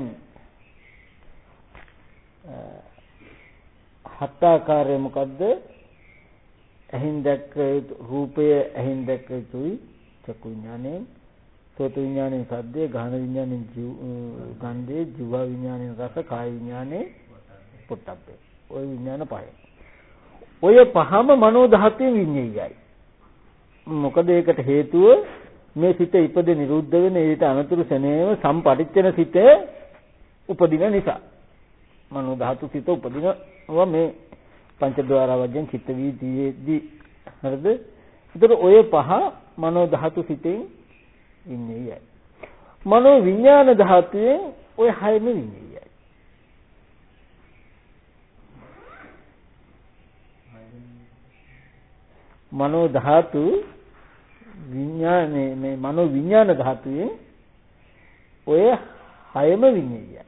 හත් ආකාරය මොකද්ද? ඇහින් දැක්ක රූපය ඇහින් දැක්ක යුතුයි චක්කු විඥාණයෙන්, සෝත විඥාණයෙන් සද්දේ, ගාහන විඥාණයෙන් ගන්ධේ, ජීව විඥාණයෙන් රස, කාය විඥාණයෙන් පොට්ටබ්බේ. ওই විඥාන පහයි. ඔය පහම මනෝ ධාතුවේ විඤ්ඤායයි. මොකද ඒකට හේතුව මේ සිත ඉපද නිරුද්ධ වෙන ඊට අනතුරු සෙනෙව සම්පටිච්ඡන සිත උපදින නිසා. මනෝ ධාතු සිත උපදිනවා මේ පංචද්වාර වජෙන් චිත්ත වීදියේදී. හරිද? ඒතර ඔය පහ මනෝ ධාතු සිතෙන් විඤ්ඤායයි. මනෝ විඥාන ධාතුවේ ඔය හයම විඤ්ඤායයි. මනෝ ධාතු විඥානේ මේ මනෝ විඥාන ධාතුවේ ඔය හයම විඤ්ඤායයි.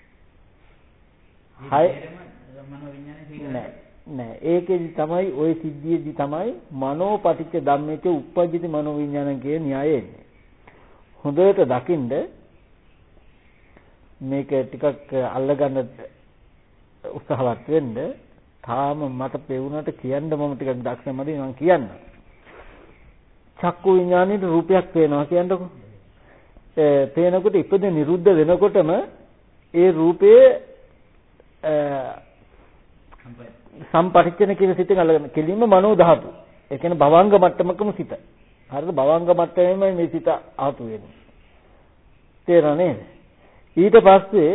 හය මනෝ විඥානේ නෑ නෑ ඒකෙදි තමයි ওই සිද්ධියේදී තමයි මනෝ පටිච්ච ධම්මේක උප්පජ්ජති මනෝ විඥාන කියන න්‍යාය එන්නේ. හොඳට දකින්න මේක ටිකක් අල්ලගන්න උත්සාහවත් වෙන්න. තාම මට පෙවුනට කියන්න මම ටිකක් දක්ෂ නැමදී මම කියන්න. චක්කු විඥානයේ රූපයක් පේනවා කියන්නකො. ඒ පේනකොට ඉපද නිරුද්ධ වෙනකොටම ඒ රූපයේ සම්පටිච්ඡන කියන සිතෙන් අල්ලගෙන කෙලින්ම මනෝ ධාතු. ඒ කියන්නේ භවංග මට්ටමකම සිත. හරිද? භවංග මට්ටමෙමයි මේ සිත ආතු වෙන්නේ. තේරෙනවද නේද? ඊට පස්සේ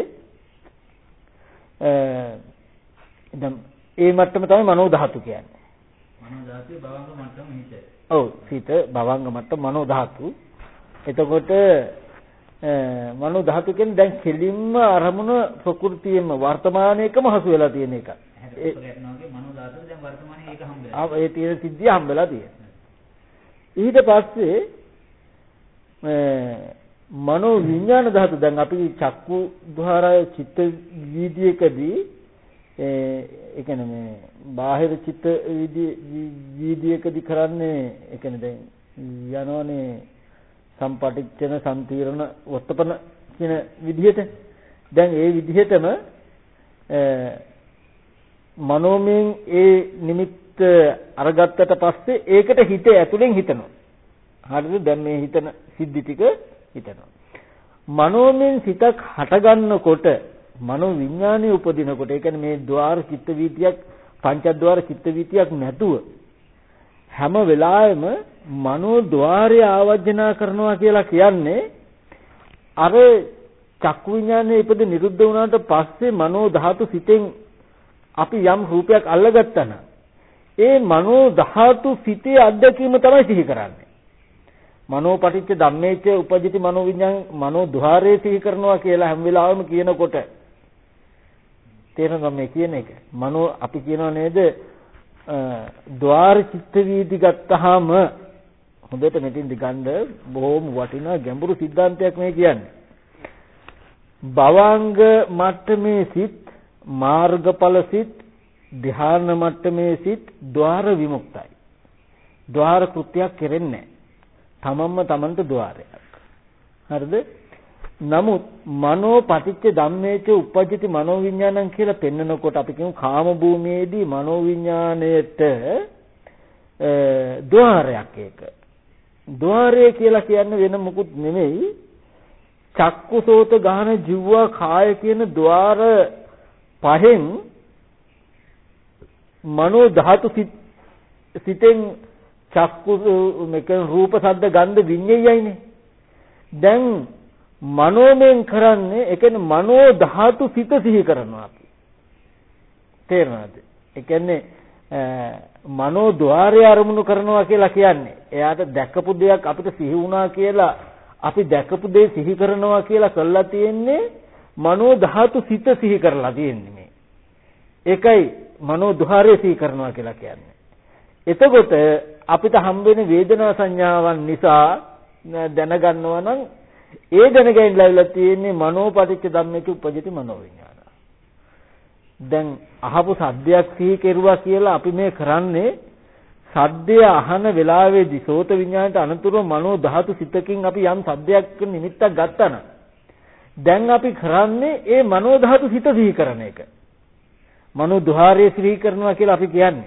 දැන් ඒ මට්ටම තමයි මනෝ ධාතු කියන්නේ. මනෝ ධාතුවේ භවංග මට්ටම හිත. ඔව් සිත භවංග මට්ටම මනෝ ධාතු. එතකොට මනෝ ධාතු කියන්නේ දැන් කෙලින්ම අරමුණ ප්‍රകൃතියෙම වර්තමානයේකම හසු වෙලා තියෙන එක. ඒක ගැටනවාගේ මනෝ ධාතුව දැන් වර්තමානයේ ඒක හම්බෙලා. ආ ඒ තියෙන සිද්ධිය හම්බෙලා තියෙනවා. ඊට පස්සේ මනෝ විඥාන ධාතු දැන් අපි චක්කු ධාරය චිත්ත වීදියේකදී ඒ කියන්නේ මේ බාහිර චිත්ත වීදියේකදී කරන්නේ ඒ කියන්නේ දැන් යනෝනේ සම්පටිච්ඡන සම්තිරණ වත්තපන කියන විදිහට දැන් ඒ විදිහටම මනෝමයෙන් ඒ නිමිත්ත අරගත්තට පස්සේ ඒකට හිත ඇතුලෙන් හිතනවා. හරිද? දැන් මේ හිතන සිද්ධි ටික හිතනවා. මනෝමයෙන් සිතක් හටගන්නකොට මනෝ විඥානය උපදිනකොට ඒ කියන්නේ මේ ద్వාර චිත්ත වීතියක් පංචද්වාර චිත්ත වීතියක් නැතුව හැම වෙලාවෙම මනෝ ద్వාරය ආවර්ජනා කරනවා කියලා කියන්නේ අර චක්කු විඥානයේ ඉපද නිරුද්ධ වුණාට පස්සේ මනෝ ධාතු සිතෙන් අපි යම් රූපයක් අල්ලගත්තා නම් ඒ මනෝ ධාතු සිතේ අත්දැකීම තමයි සිහි කරන්නේ. මනෝ පටිච්ච ධම්මේච උපජ්ජති මනෝ විඥාන මනෝ ద్వාරයේ සිහි කරනවා කියලා හැම වෙලාවෙම කියනකොට තේරෙනවද මේ කියන එක? මනෝ අපි කියනවා නේද ద్వාර චිත්ත වීදි ගත්තාම හොඳට මෙතින් දිගන්න බොහොම වටිනා ගැඹුරු સિદ્ધාන්තයක් මේ කියන්නේ. භවංග මට්ටමේ සිත්, මාර්ගඵල සිත්, ධ්‍යාන මට්ටමේ සිත් ద్వාර විමුක්තයි. ద్వාර කෘත්‍යයක් කෙරෙන්නේ නැහැ. තමන්ම තමන්ට ద్వාරයක්. හරිද? නමුත් මනෝ පටිච්ච ධම්මේච උපජ්ජති මනෝ විඥානං කියලා පෙන්නකොට අපි කියමු කාම භූමියේදී මනෝ විඥාණයට ద్వාරයක් ඒක. ద్వාරය කියලා කියන්නේ වෙන මොකුත් නෙමෙයි. චක්කුසෝත ගාහන ජීවා කාය කියන ద్వාර පහෙන් මනෝ ධාතු සිතෙන් චක්කු මේක රූප ශබ්ද ගන්ධ විඤ්ඤායයිනේ. දැන් මනෝමයෙන් කරන්නේ ඒ කියන්නේ මනෝ ධාතු සිත සිහි කරනවා අපි. තේරෙනවද? ඒ කියන්නේ මනෝ ద్వාරය අරමුණු කරනවා කියලා කියන්නේ එයාට දැකපු දෙයක් අපිට සිහි වුණා කියලා අපි දැකපු දේ සිහි කරනවා කියලා කළා තියෙන්නේ මනෝ ධාතු සිත සිහි කරලා තියෙන්නේ මේ. ඒකයි මනෝ ద్వාරය සිහි කරනවා කියලා කියන්නේ. එතකොට අපිට හම්බෙන වේදනා සංඥාවන් නිසා දැනගන්නවා නම් ඒ දැනගැනීම ලැබිලා තියෙන්නේ මනෝ පටිච්ච ධම්මේක උපජ්ජති මනෝ විඥාන. දැන් අහපු සද්දයක් සිහි කෙරුවා කියලා අපි මේ කරන්නේ සද්දය අහන වෙලාවේදී සෝත විඥාණයට අනුතුරව මනෝ ධාතු සිතකින් අපි යම් සද්දයක් නිමිත්තක් ගත්තා නම් දැන් අපි කරන්නේ ඒ මනෝ ධාතු සිත සිහි කරන එක. මනෝ ධාරයේ සිහි කරනවා කියලා අපි කියන්නේ.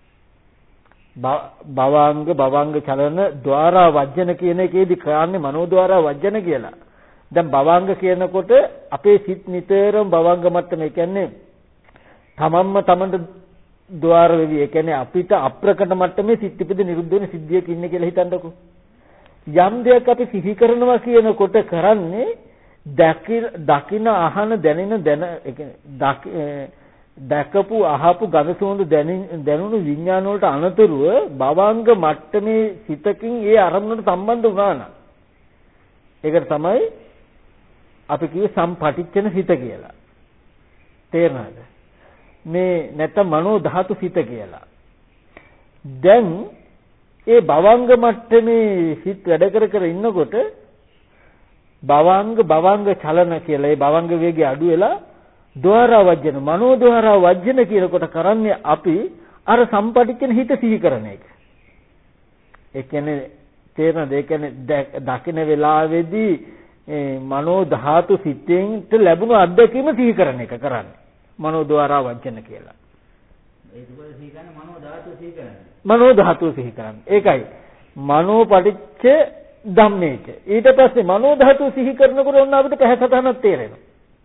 භවංග භවංග චලන ద్వාරා වජ්ජන කියන එකේදී කරන්නේ මනෝ ద్వාරා වජ්ජන කියලා. දැන් භවංග කියනකොට අපේ සිත් නිතරම භවංග මට්ටමේ කියන්නේ තමන්ම තමන්ට ద్వාර වෙවි. ඒ කියන්නේ අපිට අප්‍රකට මට්ටමේ සිත් ඉපද නිරුද්ධ වෙන සිද්ධියක ඉන්නේ කියලා හිතන්නකෝ. යම් දෙයක් අපි සිහි කරනවා කියනකොට කරන්නේ දකින අහන දැනෙන දැන ඒ කියන්නේ දැකපු අහපු ගඳ සුවඳ දැනුණු විඥාන වලට අනතුරුව භවංග මට්ටමේ සිතකින් ඒ අරමුණට සම්බන්ධ වුණා නම් ඒකට තමයි අපි කිව්වේ සම්පටිච්ඡන සිත කියලා. තේරෙනවද? මේ නැත්නම් මනෝ ධාතු සිත කියලා. දැන් ඒ භවංග මට්ටමේ සිත් වැඩ කර කර ඉන්නකොට භවංග භවංග චලන කියලා ඒ භවංග වේගය අඩු වෙලා ద్వාරා වජ්ජන මනෝ ద్వාරා වජ්ජන කියනකොට කරන්නේ අපි අර සම්පටිච්ඡන හිත සිහි කරන එක. ඒ කියන්නේ තේරෙනවද? ඒ කියන්නේ දකින වෙලාවේදී මනෝ ධාතු සිතෙන් ලැබුණු අත්දැකීම සිහි කරන එක කරන්නේ. මනෝ ద్వාරා වජ්ජන කියලා. ඒක දුක සිහි කරන්නේ මනෝ ධාතු සිහි කරන්නේ. මනෝ ධාතු සිහි කරන්නේ. ඒකයි මනෝ පටිච්ච ධම්මේච. ඊට පස්සේ මනෝ ධාතු සිහි කරනකොට ඔන්න අපිට පැහැසතනක් තේරෙනවා.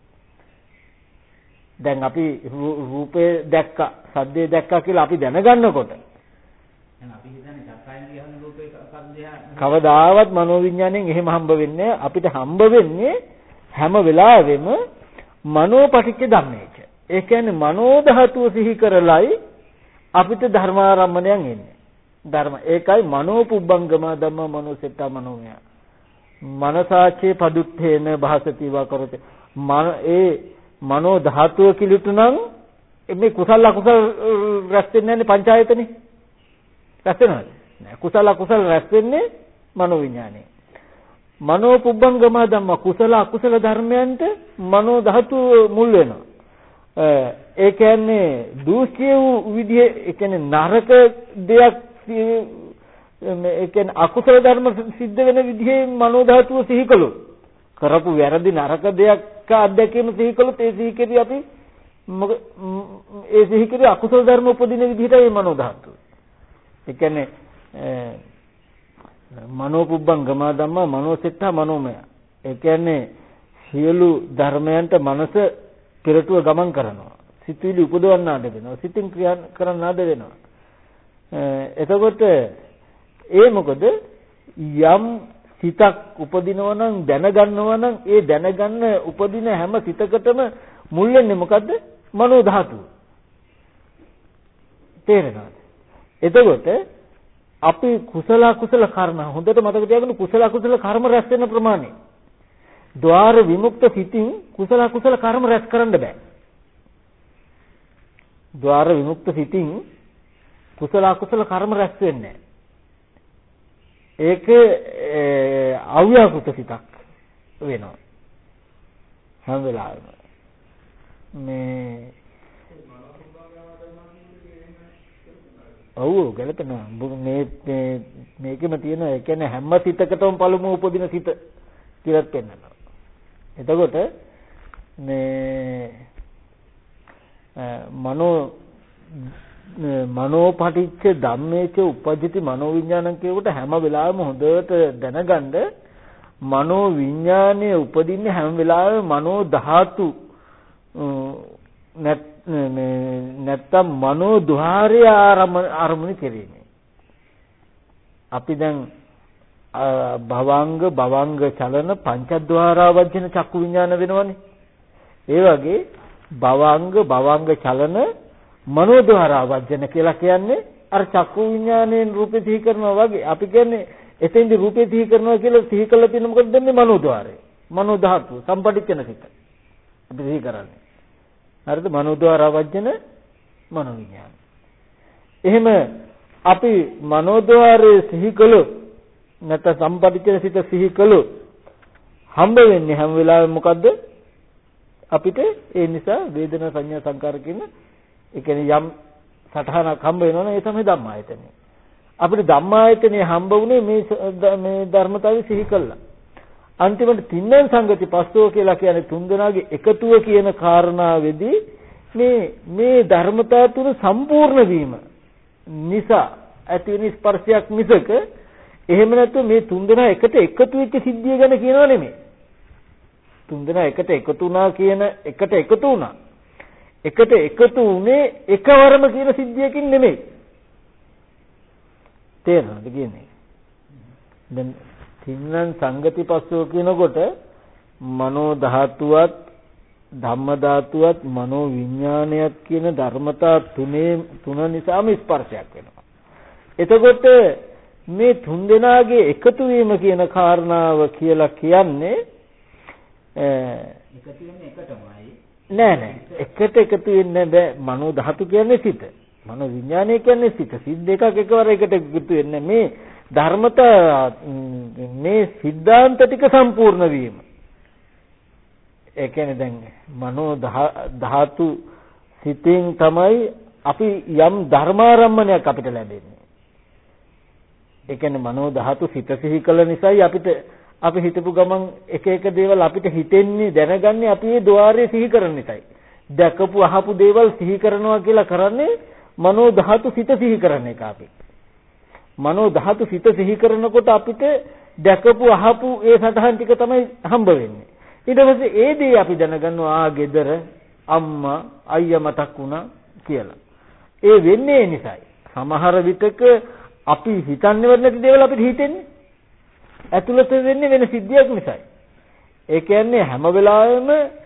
දැන් අපි රූපේ දැක්කා, සද්දේ දැක්කා කියලා අපි දැනගන්නකොට දැන් අපි හිතන්නේ චක්කයෙන් කියන රූපේ සද්දය කවදාවත් මනෝවිඤ්ඤාණයෙන් එහෙම හම්බ වෙන්නේ අපිට හම්බ වෙන්නේ හැම වෙලාවෙම මනෝපටිච්ච ධම්මේච. ඒ කියන්නේ මනෝ ධාතුව සිහි කරලයි අපිට ධර්මාරම්මණයන් එන්නේ. ධර්ම ඒකයි මනෝ පුබ්බංගම ධම්ම මනෝසෙට්ඨා මනෝමය. මනසාචේ පදුත්තේන භාසති වා කරොත. මන ඒ මනෝ ධාතුව කිලුටු නම් මේ කුසල අකුසල රැස් වෙන්නේ නැහැ පංචායතනේ. රැස් වෙනවද? නෑ. කුසල අකුසල රැස් වෙන්නේ මනෝ විඥානේ. මනෝ පුබ්බංගම ධම්ම කුසල අකුසල ධර්මයන්ට මනෝ ධාතුව මුල් වෙනවා. ඒ කියන්නේ දූෂ්‍ය වූ විදිහේ ඒ කියන්නේ නරක දෙයක් ඒ කියන්නේ අකුසල ධර්ම සිද්ධ වෙන විදිහේ මනෝ ධාතුව සිහි කළොත් කරපු වැරදි නරක දෙයක් අධ්‍යක්ෂම සිහි කළොත් ඒ සිහි කෙරි අපි ඒ සිහි කෙරි අකුසල ධර්ම උපදින විදිහට මේ මනෝ ධාතුව. ඒ කියන්නේ මනෝ පුබ්බංගම ධම්ම මනෝසෙට්ඨා මනෝමය. ඒ කියන්නේ සියලු ධර්මයන්ට මනස පෙරටුව ගමන් කරනවා. සිතුවිලි උපදවන්න ආද වෙනවා. සිතින් ක්‍රියා කරන්න ආද වෙනවා. එතකොට ඒ මොකද යම් සිතක් උපදිනවා නම් දැනගන්නවා නම් ඒ දැනගන්න උපදින හැම සිතකටම මුල් වෙන්නේ මොකද්ද? මනෝ ධාතුව. තේරෙනවද? එතකොට අපි කුසල කුසල කර්ම හොඳට මතක තියාගන්න කුසල කුසල කර්ම රැස් වෙන ප්‍රමාණය. ద్వාර විමුක්ත සිතින් කුසල කුසල කර්ම රැස් කරන්න බෑ. ద్వාර විමුක්ත සිතින් කුසල කුසල කර්ම රැස් වෙන්නේ නැහැ. ඒක අව්‍යාකෘත සිතක් වෙනවා. හැම වෙලාවෙම මේ ඔව් ගැලපෙනවා. මේ මේකෙම තියෙන ඒ කියන්නේ හැම සිතකටම පළමුව උපදින සිත කියලා පෙන්නනවා. එතකොට මේ මනෝ මනෝපටිච්ච ධම්මේච උපජ්ජති මනෝවිඤ්ඤාණං කියනකොට හැම වෙලාවෙම හොඳට දැනගන්න මනෝ විඤ්ඤාණය උපදින්නේ හැම වෙලාවෙම මනෝ ධාතු නැත්තම් මනෝ ద్వාරය ආරම්භ කෙරෙන්නේ. අපි දැන් භවංග භවංග චලන පංචද්වාරා වජ්ජන චක්කු විඤ්ඤාණ වෙනවනේ. ඒ වගේ භවංග භවංග චලන මනෝද්වාරා වජ්ජන කියලා කියන්නේ අර චක්කු විඥාණයෙන් රූපේ සිහි කරනවා වගේ. අපි කියන්නේ එතෙන්දි රූපේ සිහි කරනවා කියලා සිහි කළා තියෙන මොකද දෙන්නේ මනෝද්වාරය. මනෝ ධාතු සම්පටිච්ඡන සිත. අපි සිහි කරන්නේ. හරිද? මනෝද්වාරා වජ්ජන මනෝ විඥාන. එහෙම අපි මනෝද්වාරයේ සිහි කළොත් නැත්නම් සම්පටිච්ඡන සිත සිහි කළොත් හම්බ වෙන්නේ හැම වෙලාවෙම මොකද්ද? අපිට ඒ නිසා වේදනා සංඥා සංකාර කියන ඒ කියන්නේ යම් සටහනක් හම්බ වෙනවනේ ඒ තමයි ධම්මායතනෙ. අපිට ධම්මායතනෙ හම්බ වුණේ මේ මේ ධර්මතාවය සිහි කළා. අන්තිමට තින්නම් සංගති පස්සෝ කියලා කියන්නේ තුන්දෙනාගේ එකතුව කියන කාරණාවේදී මේ මේ ධර්මතා තුන සම්පූර්ණ වීම නිසා ඇති වෙන ස්පර්ශයක් මිසක එහෙම නැත්නම් මේ තුන්දෙනා එකට එකතු වෙච්ච සිද්ධිය ගැන කියනව නෙමෙයි. තුන්දෙනා එකට එකතු වුණා කියන එකට එකතු වුණා. එකට එකතු වුණේ එකවරම කියන සිද්ධියකින් නෙමෙයි. තේරෙනවද කියන්නේ? දැන් තින්නම් සංගතිපස්සෝ කියනකොට මනෝ ධාතුවත් ධම්ම ධාතුවත් මනෝ විඥානයත් කියන ධර්මතා තුනේ තුන නිසාම ස්පර්ශයක් වෙනවා. එතකොට මේ තුන් දෙනාගේ එකතු වීම කියන කාරණාව කියලා කියන්නේ එකතු වෙන්නේ එකටමයි. නෑ නෑ එකට එකතු වෙන්නේ බෑ. මනෝ ධාතු කියන්නේ සිත. මනෝ විඥානය කියන්නේ සිත. සිත් දෙකක් එකවර එකට එකතු වෙන්නේ මේ ධර්මතා මේ සිද්ධාන්ත ටික සම්පූර්ණ වීම. ඒ කියන්නේ දැන් මනෝ ධාතු සිතෙන් තමයි අපි යම් ධර්මාරම්මණයක් අපිට ලැබෙන්නේ. ඒ කියන්නේ මනෝ ධාතු සිත සිහි කළ නිසායි අපිට අපි හිතපු ගමන් එක එක දේවල් අපිට හිතෙන්නේ දැනගන්නේ අපි ඒ ద్వාරයේ සිහි කරන නිසායි. දැකපු අහපු දේවල් සිහි කරනවා කියලා කරන්නේ මනෝ ධාතු සිත සිහි කරන එක අපි. මනෝ ධාතු සිත සිහි කරනකොට අපිට දැකපු අහපු ඒ සටහන් ටික තමයි හම්බ වෙන්නේ. ඊට පස්සේ ඒ දේ අපි දැනගන්නවා ආ ගෙදර අම්මා අයියා මතක් වුණා කියලා. ඒ වෙන්නේ ඒ නිසායි. සමහර විටක අපි හිතන්නේවත් නැති දේවල් අපිට හිතෙන්නේ. ඇතුළත වෙන්නේ වෙන සිද්ධියක් නිසායි. ඒ කියන්නේ හැම වෙලාවෙම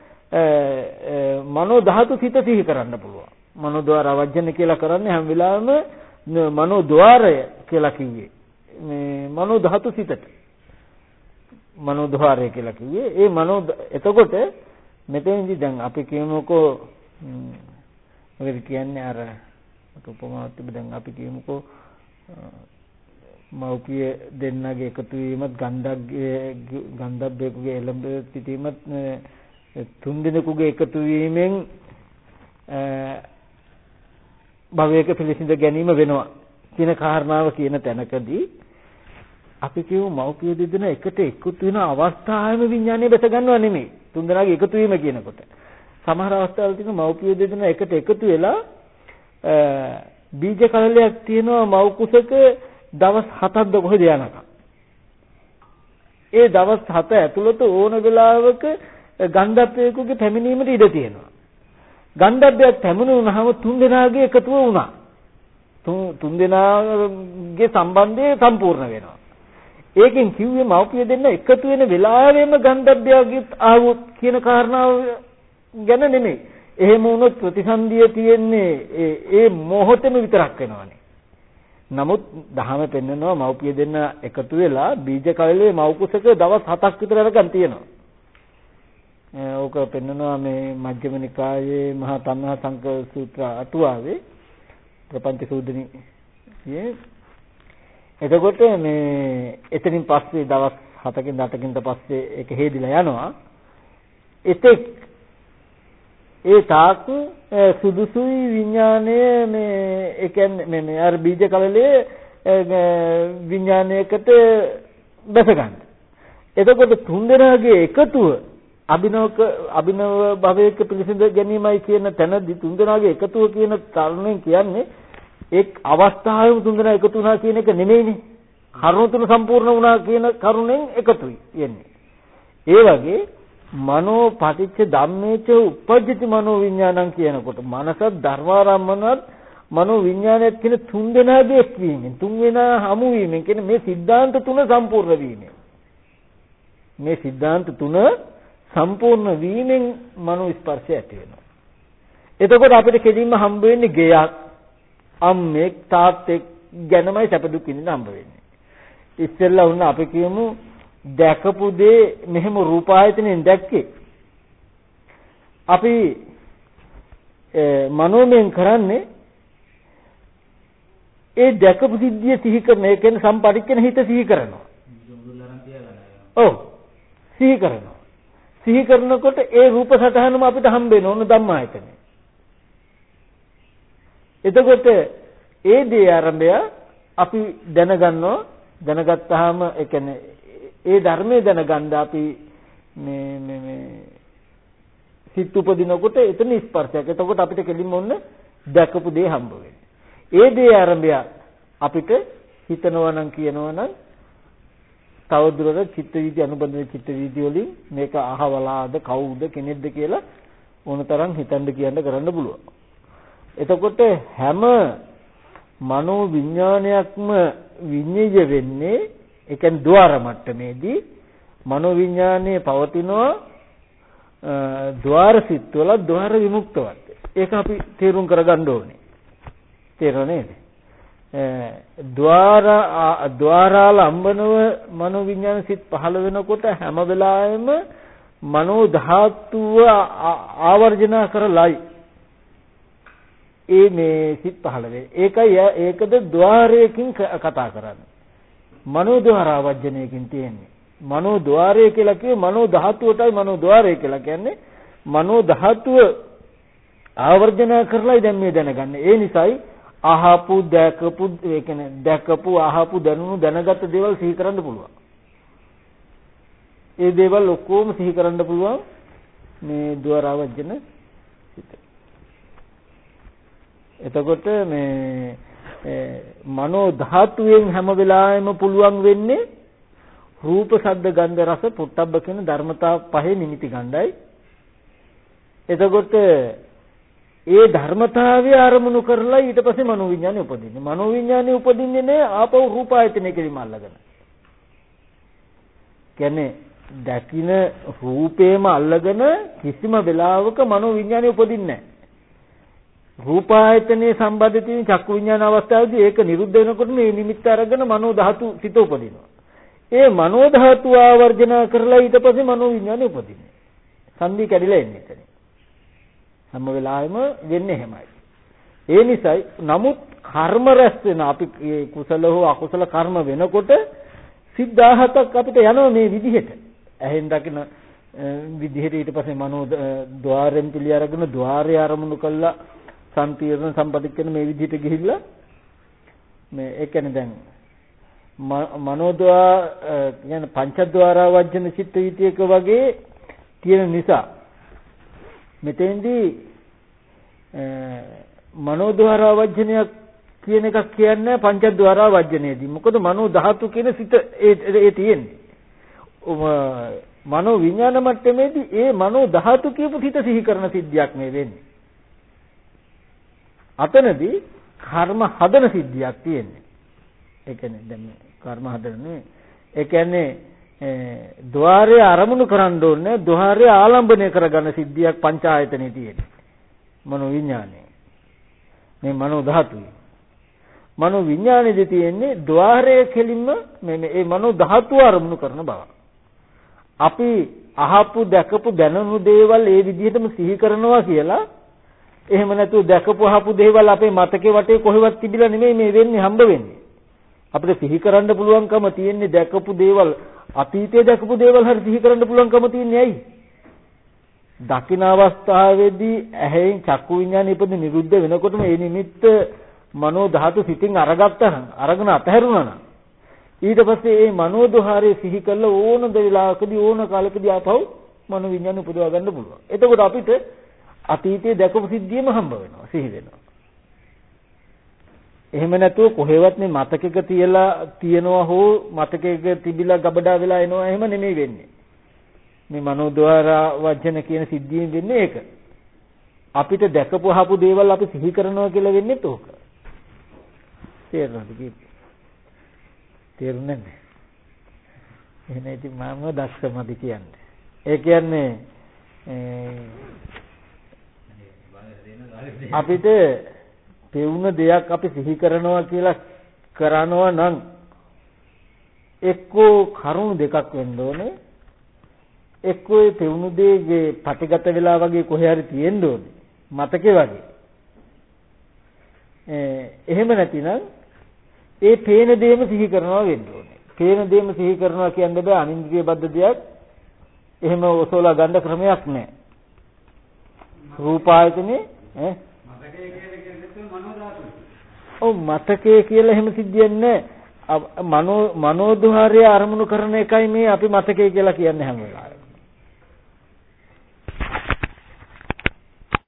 මනෝ ධාතු සිත සිහි කරන්න පුළුවන්. මනෝ ద్వාර වජ්ජන කියලා කරන්නේ හැම වෙලාවෙම මනෝ ద్వාරය කියලා කිව්වේ. මේ මනෝ ධාතු සිතට. මනෝ ద్వාරය කියලා කිව්වේ. ඒ මනෝ එතකොට මෙතෙන්දි දැන් අපි කියමුකෝ මොකද කියන්නේ අර උපමාවක් තිබ්බ දැන් අපි කියමුකෝ මෞපිය දෙන්නගේ එකතු වීමත් ගන්ධක්ගේ ගන්ධබ්බේකුගේ එළඹ සිටීමත් තුන් දිනකුගේ එකතු වීමෙන් භවයක පිළිසිඳ ගැනීම වෙනවා කියන කාරණාව කියන තැනකදී අපි කියමු මෞපිය දෙදෙනා එකට එකතු වෙන අවස්ථාවෙම විඥානය බැස ගන්නව නෙමෙයි තුන් දෙනාගේ එකතු වීම කියනකොට සමහර අවස්ථාවල තියෙන මෞපිය දෙදෙනා එකට එකතු වෙලා බීජ කලලයක් තියෙනවා මව් කුසක දවස් හතක්ද කොහෙද යනකම් ඒ දවස් හත ඇතුළත ඕන වෙලාවක ගන්ධබ්බේකුගේ පැමිණීමට ඉඩ තියෙනවා ගන්ධබ්බයක් පැමිණුනහම තුන් දෙනාගේ එකතුව වුණා තුන් තුන් දෙනාගේ සම්බන්ධය සම්පූර්ණ වෙනවා ඒකෙන් කිව්වේ මව්පිය දෙන්න එකතු වෙන වෙලාවෙම ගන්ධබ්බයගේ ආවොත් කියන කාරණාව ගැන නෙමෙයි එහෙම වුණොත් ප්‍රතිසන්දිය තියෙන්නේ ඒ මොහොතේම විතරක් වෙනවනේ නමුත් දහම පෙන්නනවා මව්පිය දෙන්න එකතු වෙලා බීජ කලලේ මව් කුසක දවස් හතක් විතර යනකම් තියෙනවා. ඕක පෙන්නනවා මේ මජ්ක්‍ධිම නිකායේ මහා තණ්හා සංක සූත්‍ර අටුවාවේ ප්‍රපංච සූදනියේ. එතකොට මේ එතනින් පස්සේ දවස් හතකින් අටකින් පස්සේ ඒක හේදිලා යනවා. එතෙක් ඒ තාක් සුදුසුයි විඥානය මේ ඒ කියන්නේ මේ මේ අර බීජ කලලේ විඥානයකට බැස ගන්න. එතකොට තුන් දෙනාගේ එකතුව අභිනවක අභිනව භවයක පිළිසිඳ ගැනීමයි කියන තැනදී තුන් දෙනාගේ එකතුව කියන තරණයෙන් කියන්නේ එක් අවස්ථාවෙම තුන් දෙනා එකතු වුණා කියන එක නෙමෙයිනේ. කරුණු තුන සම්පූර්ණ වුණා කියන කරුණෙන් එකතුයි යන්නේ. ඒ වගේ මනෝ පටිච්ච ධම්මේච උපජ්ජති මනෝ විඥානං කියනකොට මනසත් ධර්මාරම්මනත් මනෝ විඥානයත් කියන තුන් දෙනාගේ එක්වීමෙන් තුන් වෙනා හමු වීමෙන් කියන මේ સિદ્ધාන්ත තුන සම්පූර්ණ වීමෙන් මේ સિદ્ધාන්ත තුන සම්පූර්ණ වීමෙන් මනෝ ස්පර්ශය ඇති වෙනවා. එතකොට අපිට කෙලින්ම හම්බ වෙන්නේ ගෙයක් අම්මෙක් තාත්තෙක් ගැනමයි සැප දුක් විඳින්න හම්බ වෙන්නේ. ඉස්සෙල්ලා වුණ අපි කියමු දැකපු දේ මෙහෙම රූපායතනෙන් දැක්කේ අපි මනෝමයෙන් කරන්නේ ඒ දැකපු සිද්ධිය සිහි කරන ඒ කියන්නේ සම්පටිච්ඡන හිත සිහි කරනවා ඔව් සිහි කරනවා සිහි කරනකොට ඒ රූප සටහනම අපිට හම්බ වෙන ඕන ධම්මායතනේ. එතකොට ඒ දේ ආරම්භය අපි දැනගන්නවා. දැනගත්තාම ඒ කියන්නේ ඒ ධර්මයේ දැනගන්න අපි මේ මේ මේ සිත් උපදිනකොට එතන ස්පර්ශයක්. එතකොට අපිට කෙලින්ම ඔන්න දැකපු දේ හම්බ වෙන්නේ. ඒ දේ ආරම්භය අපිට හිතනවා නම් කියනවා නම් තවදුරටත් චිත්ත වීදි අනුබන්ධන චිත්ත වීදි වලින් මේක අහවලාද කවුද කෙනෙක්ද කියලා ඕනතරම් හිතන්න කියන්න කරන්න පුළුවන්. එතකොට හැම මනෝ විඥානයක්ම විඤ්ඤය වෙන්නේ ඒ කියන්නේ ద్వාර මට්ටමේදී මනෝ විඥානයේ පවතිනවා ద్వාර සිත්වල ద్వාර විමුක්තවත්. ඒක අපි තේරුම් කරගන්න ඕනේ. තේරෙන්නේ නේද? ద్వාර ద్వාරාල අම්බනව මනෝ විඥාන සිත් පහළ වෙනකොට හැම වෙලාවෙම මනෝ ධාතුව ආවර්ජන කරලයි ඒ මේ සිත් පහළ වෙන්නේ. ඒකයි ඒකද ద్వාරයකින් කතා කරන්නේ. මනෝ ద్వාරාවර්ජනයකින් තියෙන්නේ. මනෝ ద్వාරය කියලා කියේ මනෝ ධාතුවටයි මනෝ ద్వාරය කියලා කියන්නේ. මනෝ ධාතුව ආවර්ජන කරලායි දැන් මේ දැනගන්නේ. ඒ නිසායි අහපු දැකපු ඒ කියන්නේ දැකපු අහපු දැනුණු දැනගත් දේවල් සිහි කරන්න පුළුවන්. ඒ දේවල් ඔක්කොම සිහි කරන්න පුළුවන් මේ ద్వාරාවර්ජන සිත. එතකොට මේ මනෝ ධාතුවෙන් හැම වෙලාවෙම පුළුවන් වෙන්නේ රූප ශබ්ද ගන්ධ රස පොට්ටබ්බ කියන ධර්මතා පහේ නිමිති ගන්නයි. එතකොට ඒ ධර්මතාවය ආරමුණු කරලා ඊට පස්සේ මනෝ විඥානෙ උපදින්නේ. මනෝ විඥානෙ උපදින්නේ නෑ ආපහු රූප ආයතනය කෙලිම අල්ලගෙන. කියන්නේ දකින්න රූපේම අල්ලගෙන කිසිම වෙලාවක මනෝ විඥානෙ උපදින්නේ නෑ. රූප ආයතනයේ සම්බන්ධයෙන් චක්කු විඥාන අවස්ථාවේදී ඒක නිරුද්ධ වෙනකොට මේ නිමිත්ත අරගෙන මනෝ ධාතු සිත උපදිනවා. ඒ මනෝ ධාතු ආවර්ජන කරලා ඊට පස්සේ මනෝ විඥානෙ උපදින්නේ. සංදි කැඩිලා එන්නේ එතන. හැම වෙලාවෙම වෙන්නේ එහෙමයි. ඒ නිසායි නමුත් කර්ම රැස් වෙන අපි කුසල හෝ අකුසල කර්ම වෙනකොට සිද්ධාහතක් අපිට යනවා මේ විදිහට. ඇහෙන් දකින විදිහට ඊට පස්සේ මනෝ ద్వාරෙන් පිළි අරගෙන ద్వාරය ආරමුණු කළා සම්පීර්ණ සම්පදික්කන මේ විදිහට ගිහිල්ලා මේ ඒ කියන්නේ දැන් මනෝද්වාර කියන්නේ පංචද්වාරා වජ්ජන චිත්ත වීතියක වගේ තියෙන නිසා මෙතෙන්දී මනෝද්වාරා වජ්ජනයක් කියන එකක් කියන්නේ පංචද්වාරා වජ්ජනයේදී. මොකද මනෝ ධාතු කියන සිත ඒ තියෙන්නේ. මනෝ විඥාන මට්ටමේදී ඒ මනෝ ධාතු කියපු හිත සිහි කරන සිද්ධියක් මේ වෙන්නේ. අතනදී කර්ම හදන සිද්ධියක් තියෙන්නේ. ඒ කියන්නේ දැන් කර්ම හදන්නේ ඒ කියන්නේ ద్వාරය ආරමුණු කරන්න ඕනේ ద్వාරය ආලම්බණය කරගන්න සිද්ධියක් පංචායතනෙ තියෙන්නේ. මනෝ විඥානේ. මේ මනෝ ධාතුවේ. මනෝ විඥානේදී තියෙන්නේ ద్వාරය කෙලින්ම මේ මේ මනෝ ධාතුව ආරමුණු කරන බව. අපි අහපු දැකපු දැනුණු දේවල් ඒ විදිහටම සිහි කරනවා කියලා එහෙම නැතුව දැකපු අහපු දේවල් අපේ මතකේ වටේ කොහෙවත් තිබිලා නෙමෙයි මේ වෙන්නේ හම්බ වෙන්නේ. අපිට සිහි කරන්න පුළුවන්කම තියෙන්නේ දැකපු දේවල් අතීතයේ දැකපු දේවල් හරි සිහි කරන්න පුළුවන්කම තියෙන්නේ ඇයි? දකින අවස්ථාවේදී ඇහෙන් චක්කු විඤ්ඤාණය ඉපද නිරුද්ධ වෙනකොටම ඒ නිමිත්ත මනෝ ධාතු සිතින් අරගත්තා අරගෙන අතහැරුණා නම් ඊට පස්සේ මේ මනෝ දෝහාරයේ සිහි කළ ඕන දෙලාවකදී ඕන කාලෙකදී ආපහු මනෝ විඤ්ඤාණය උපදවා ගන්න පුළුවන්. එතකොට අපිට අතීතයේ දැකපු සිද්ධියම හම්බ වෙනවා සිහි වෙනවා. එහෙම නැතුව කොහෙවත් මේ මතකයක තියලා තියනවා හෝ මතකයක තිබිලා ගබඩා වෙලා එනවා එහෙම නෙමෙයි වෙන්නේ. මේ මනෝද්වාරා වචන කියන සිද්ධියෙන් වෙන්නේ ඒක. අපිට දැකපු අහපු දේවල් අපි සිහි කරනවා කියලා වෙන්නේ තෝක. තේරුණාද කීපේ? තේරුණේ නැහැ. එහෙනම් ඉතින් මම දක්ෂමද කියන්නේ. ඒ කියන්නේ අපිට පෙවුන දෙයක් අපි සිහි කරනවා කියලා කරනවා නම් එක්කෝ කරුණු දෙකක් වෙන්න ඕනේ. එක්කෝ ඒ පෙවුණු දෙයේ පැටිගත වෙලා වගේ කොහේ හරි තියෙන්න ඕනේ. මතකේ වගේ. එහෙම නැතිනම් ඒ පේන දෙයම සිහි කරනවා වෙන්න ඕනේ. පේන දෙයම සිහි කරනවා කියන්නේ බෑ අනින්ද්‍රිය බද්ධ දෙයක් එහෙම ඔසෝලා ගන්න ක්‍රමයක් නැහැ. රූප ආයතනේ ඈ මතකයේ කියලා කියන්නේ මනෝ ධාතුව. ඔව් මතකයේ කියලා එහෙම සිද්ධියක් නැහැ. මනෝ මනෝද්වාරය අරමුණු කරන එකයි මේ අපි මතකයේ කියලා කියන්නේ හැම වෙලාවෙම.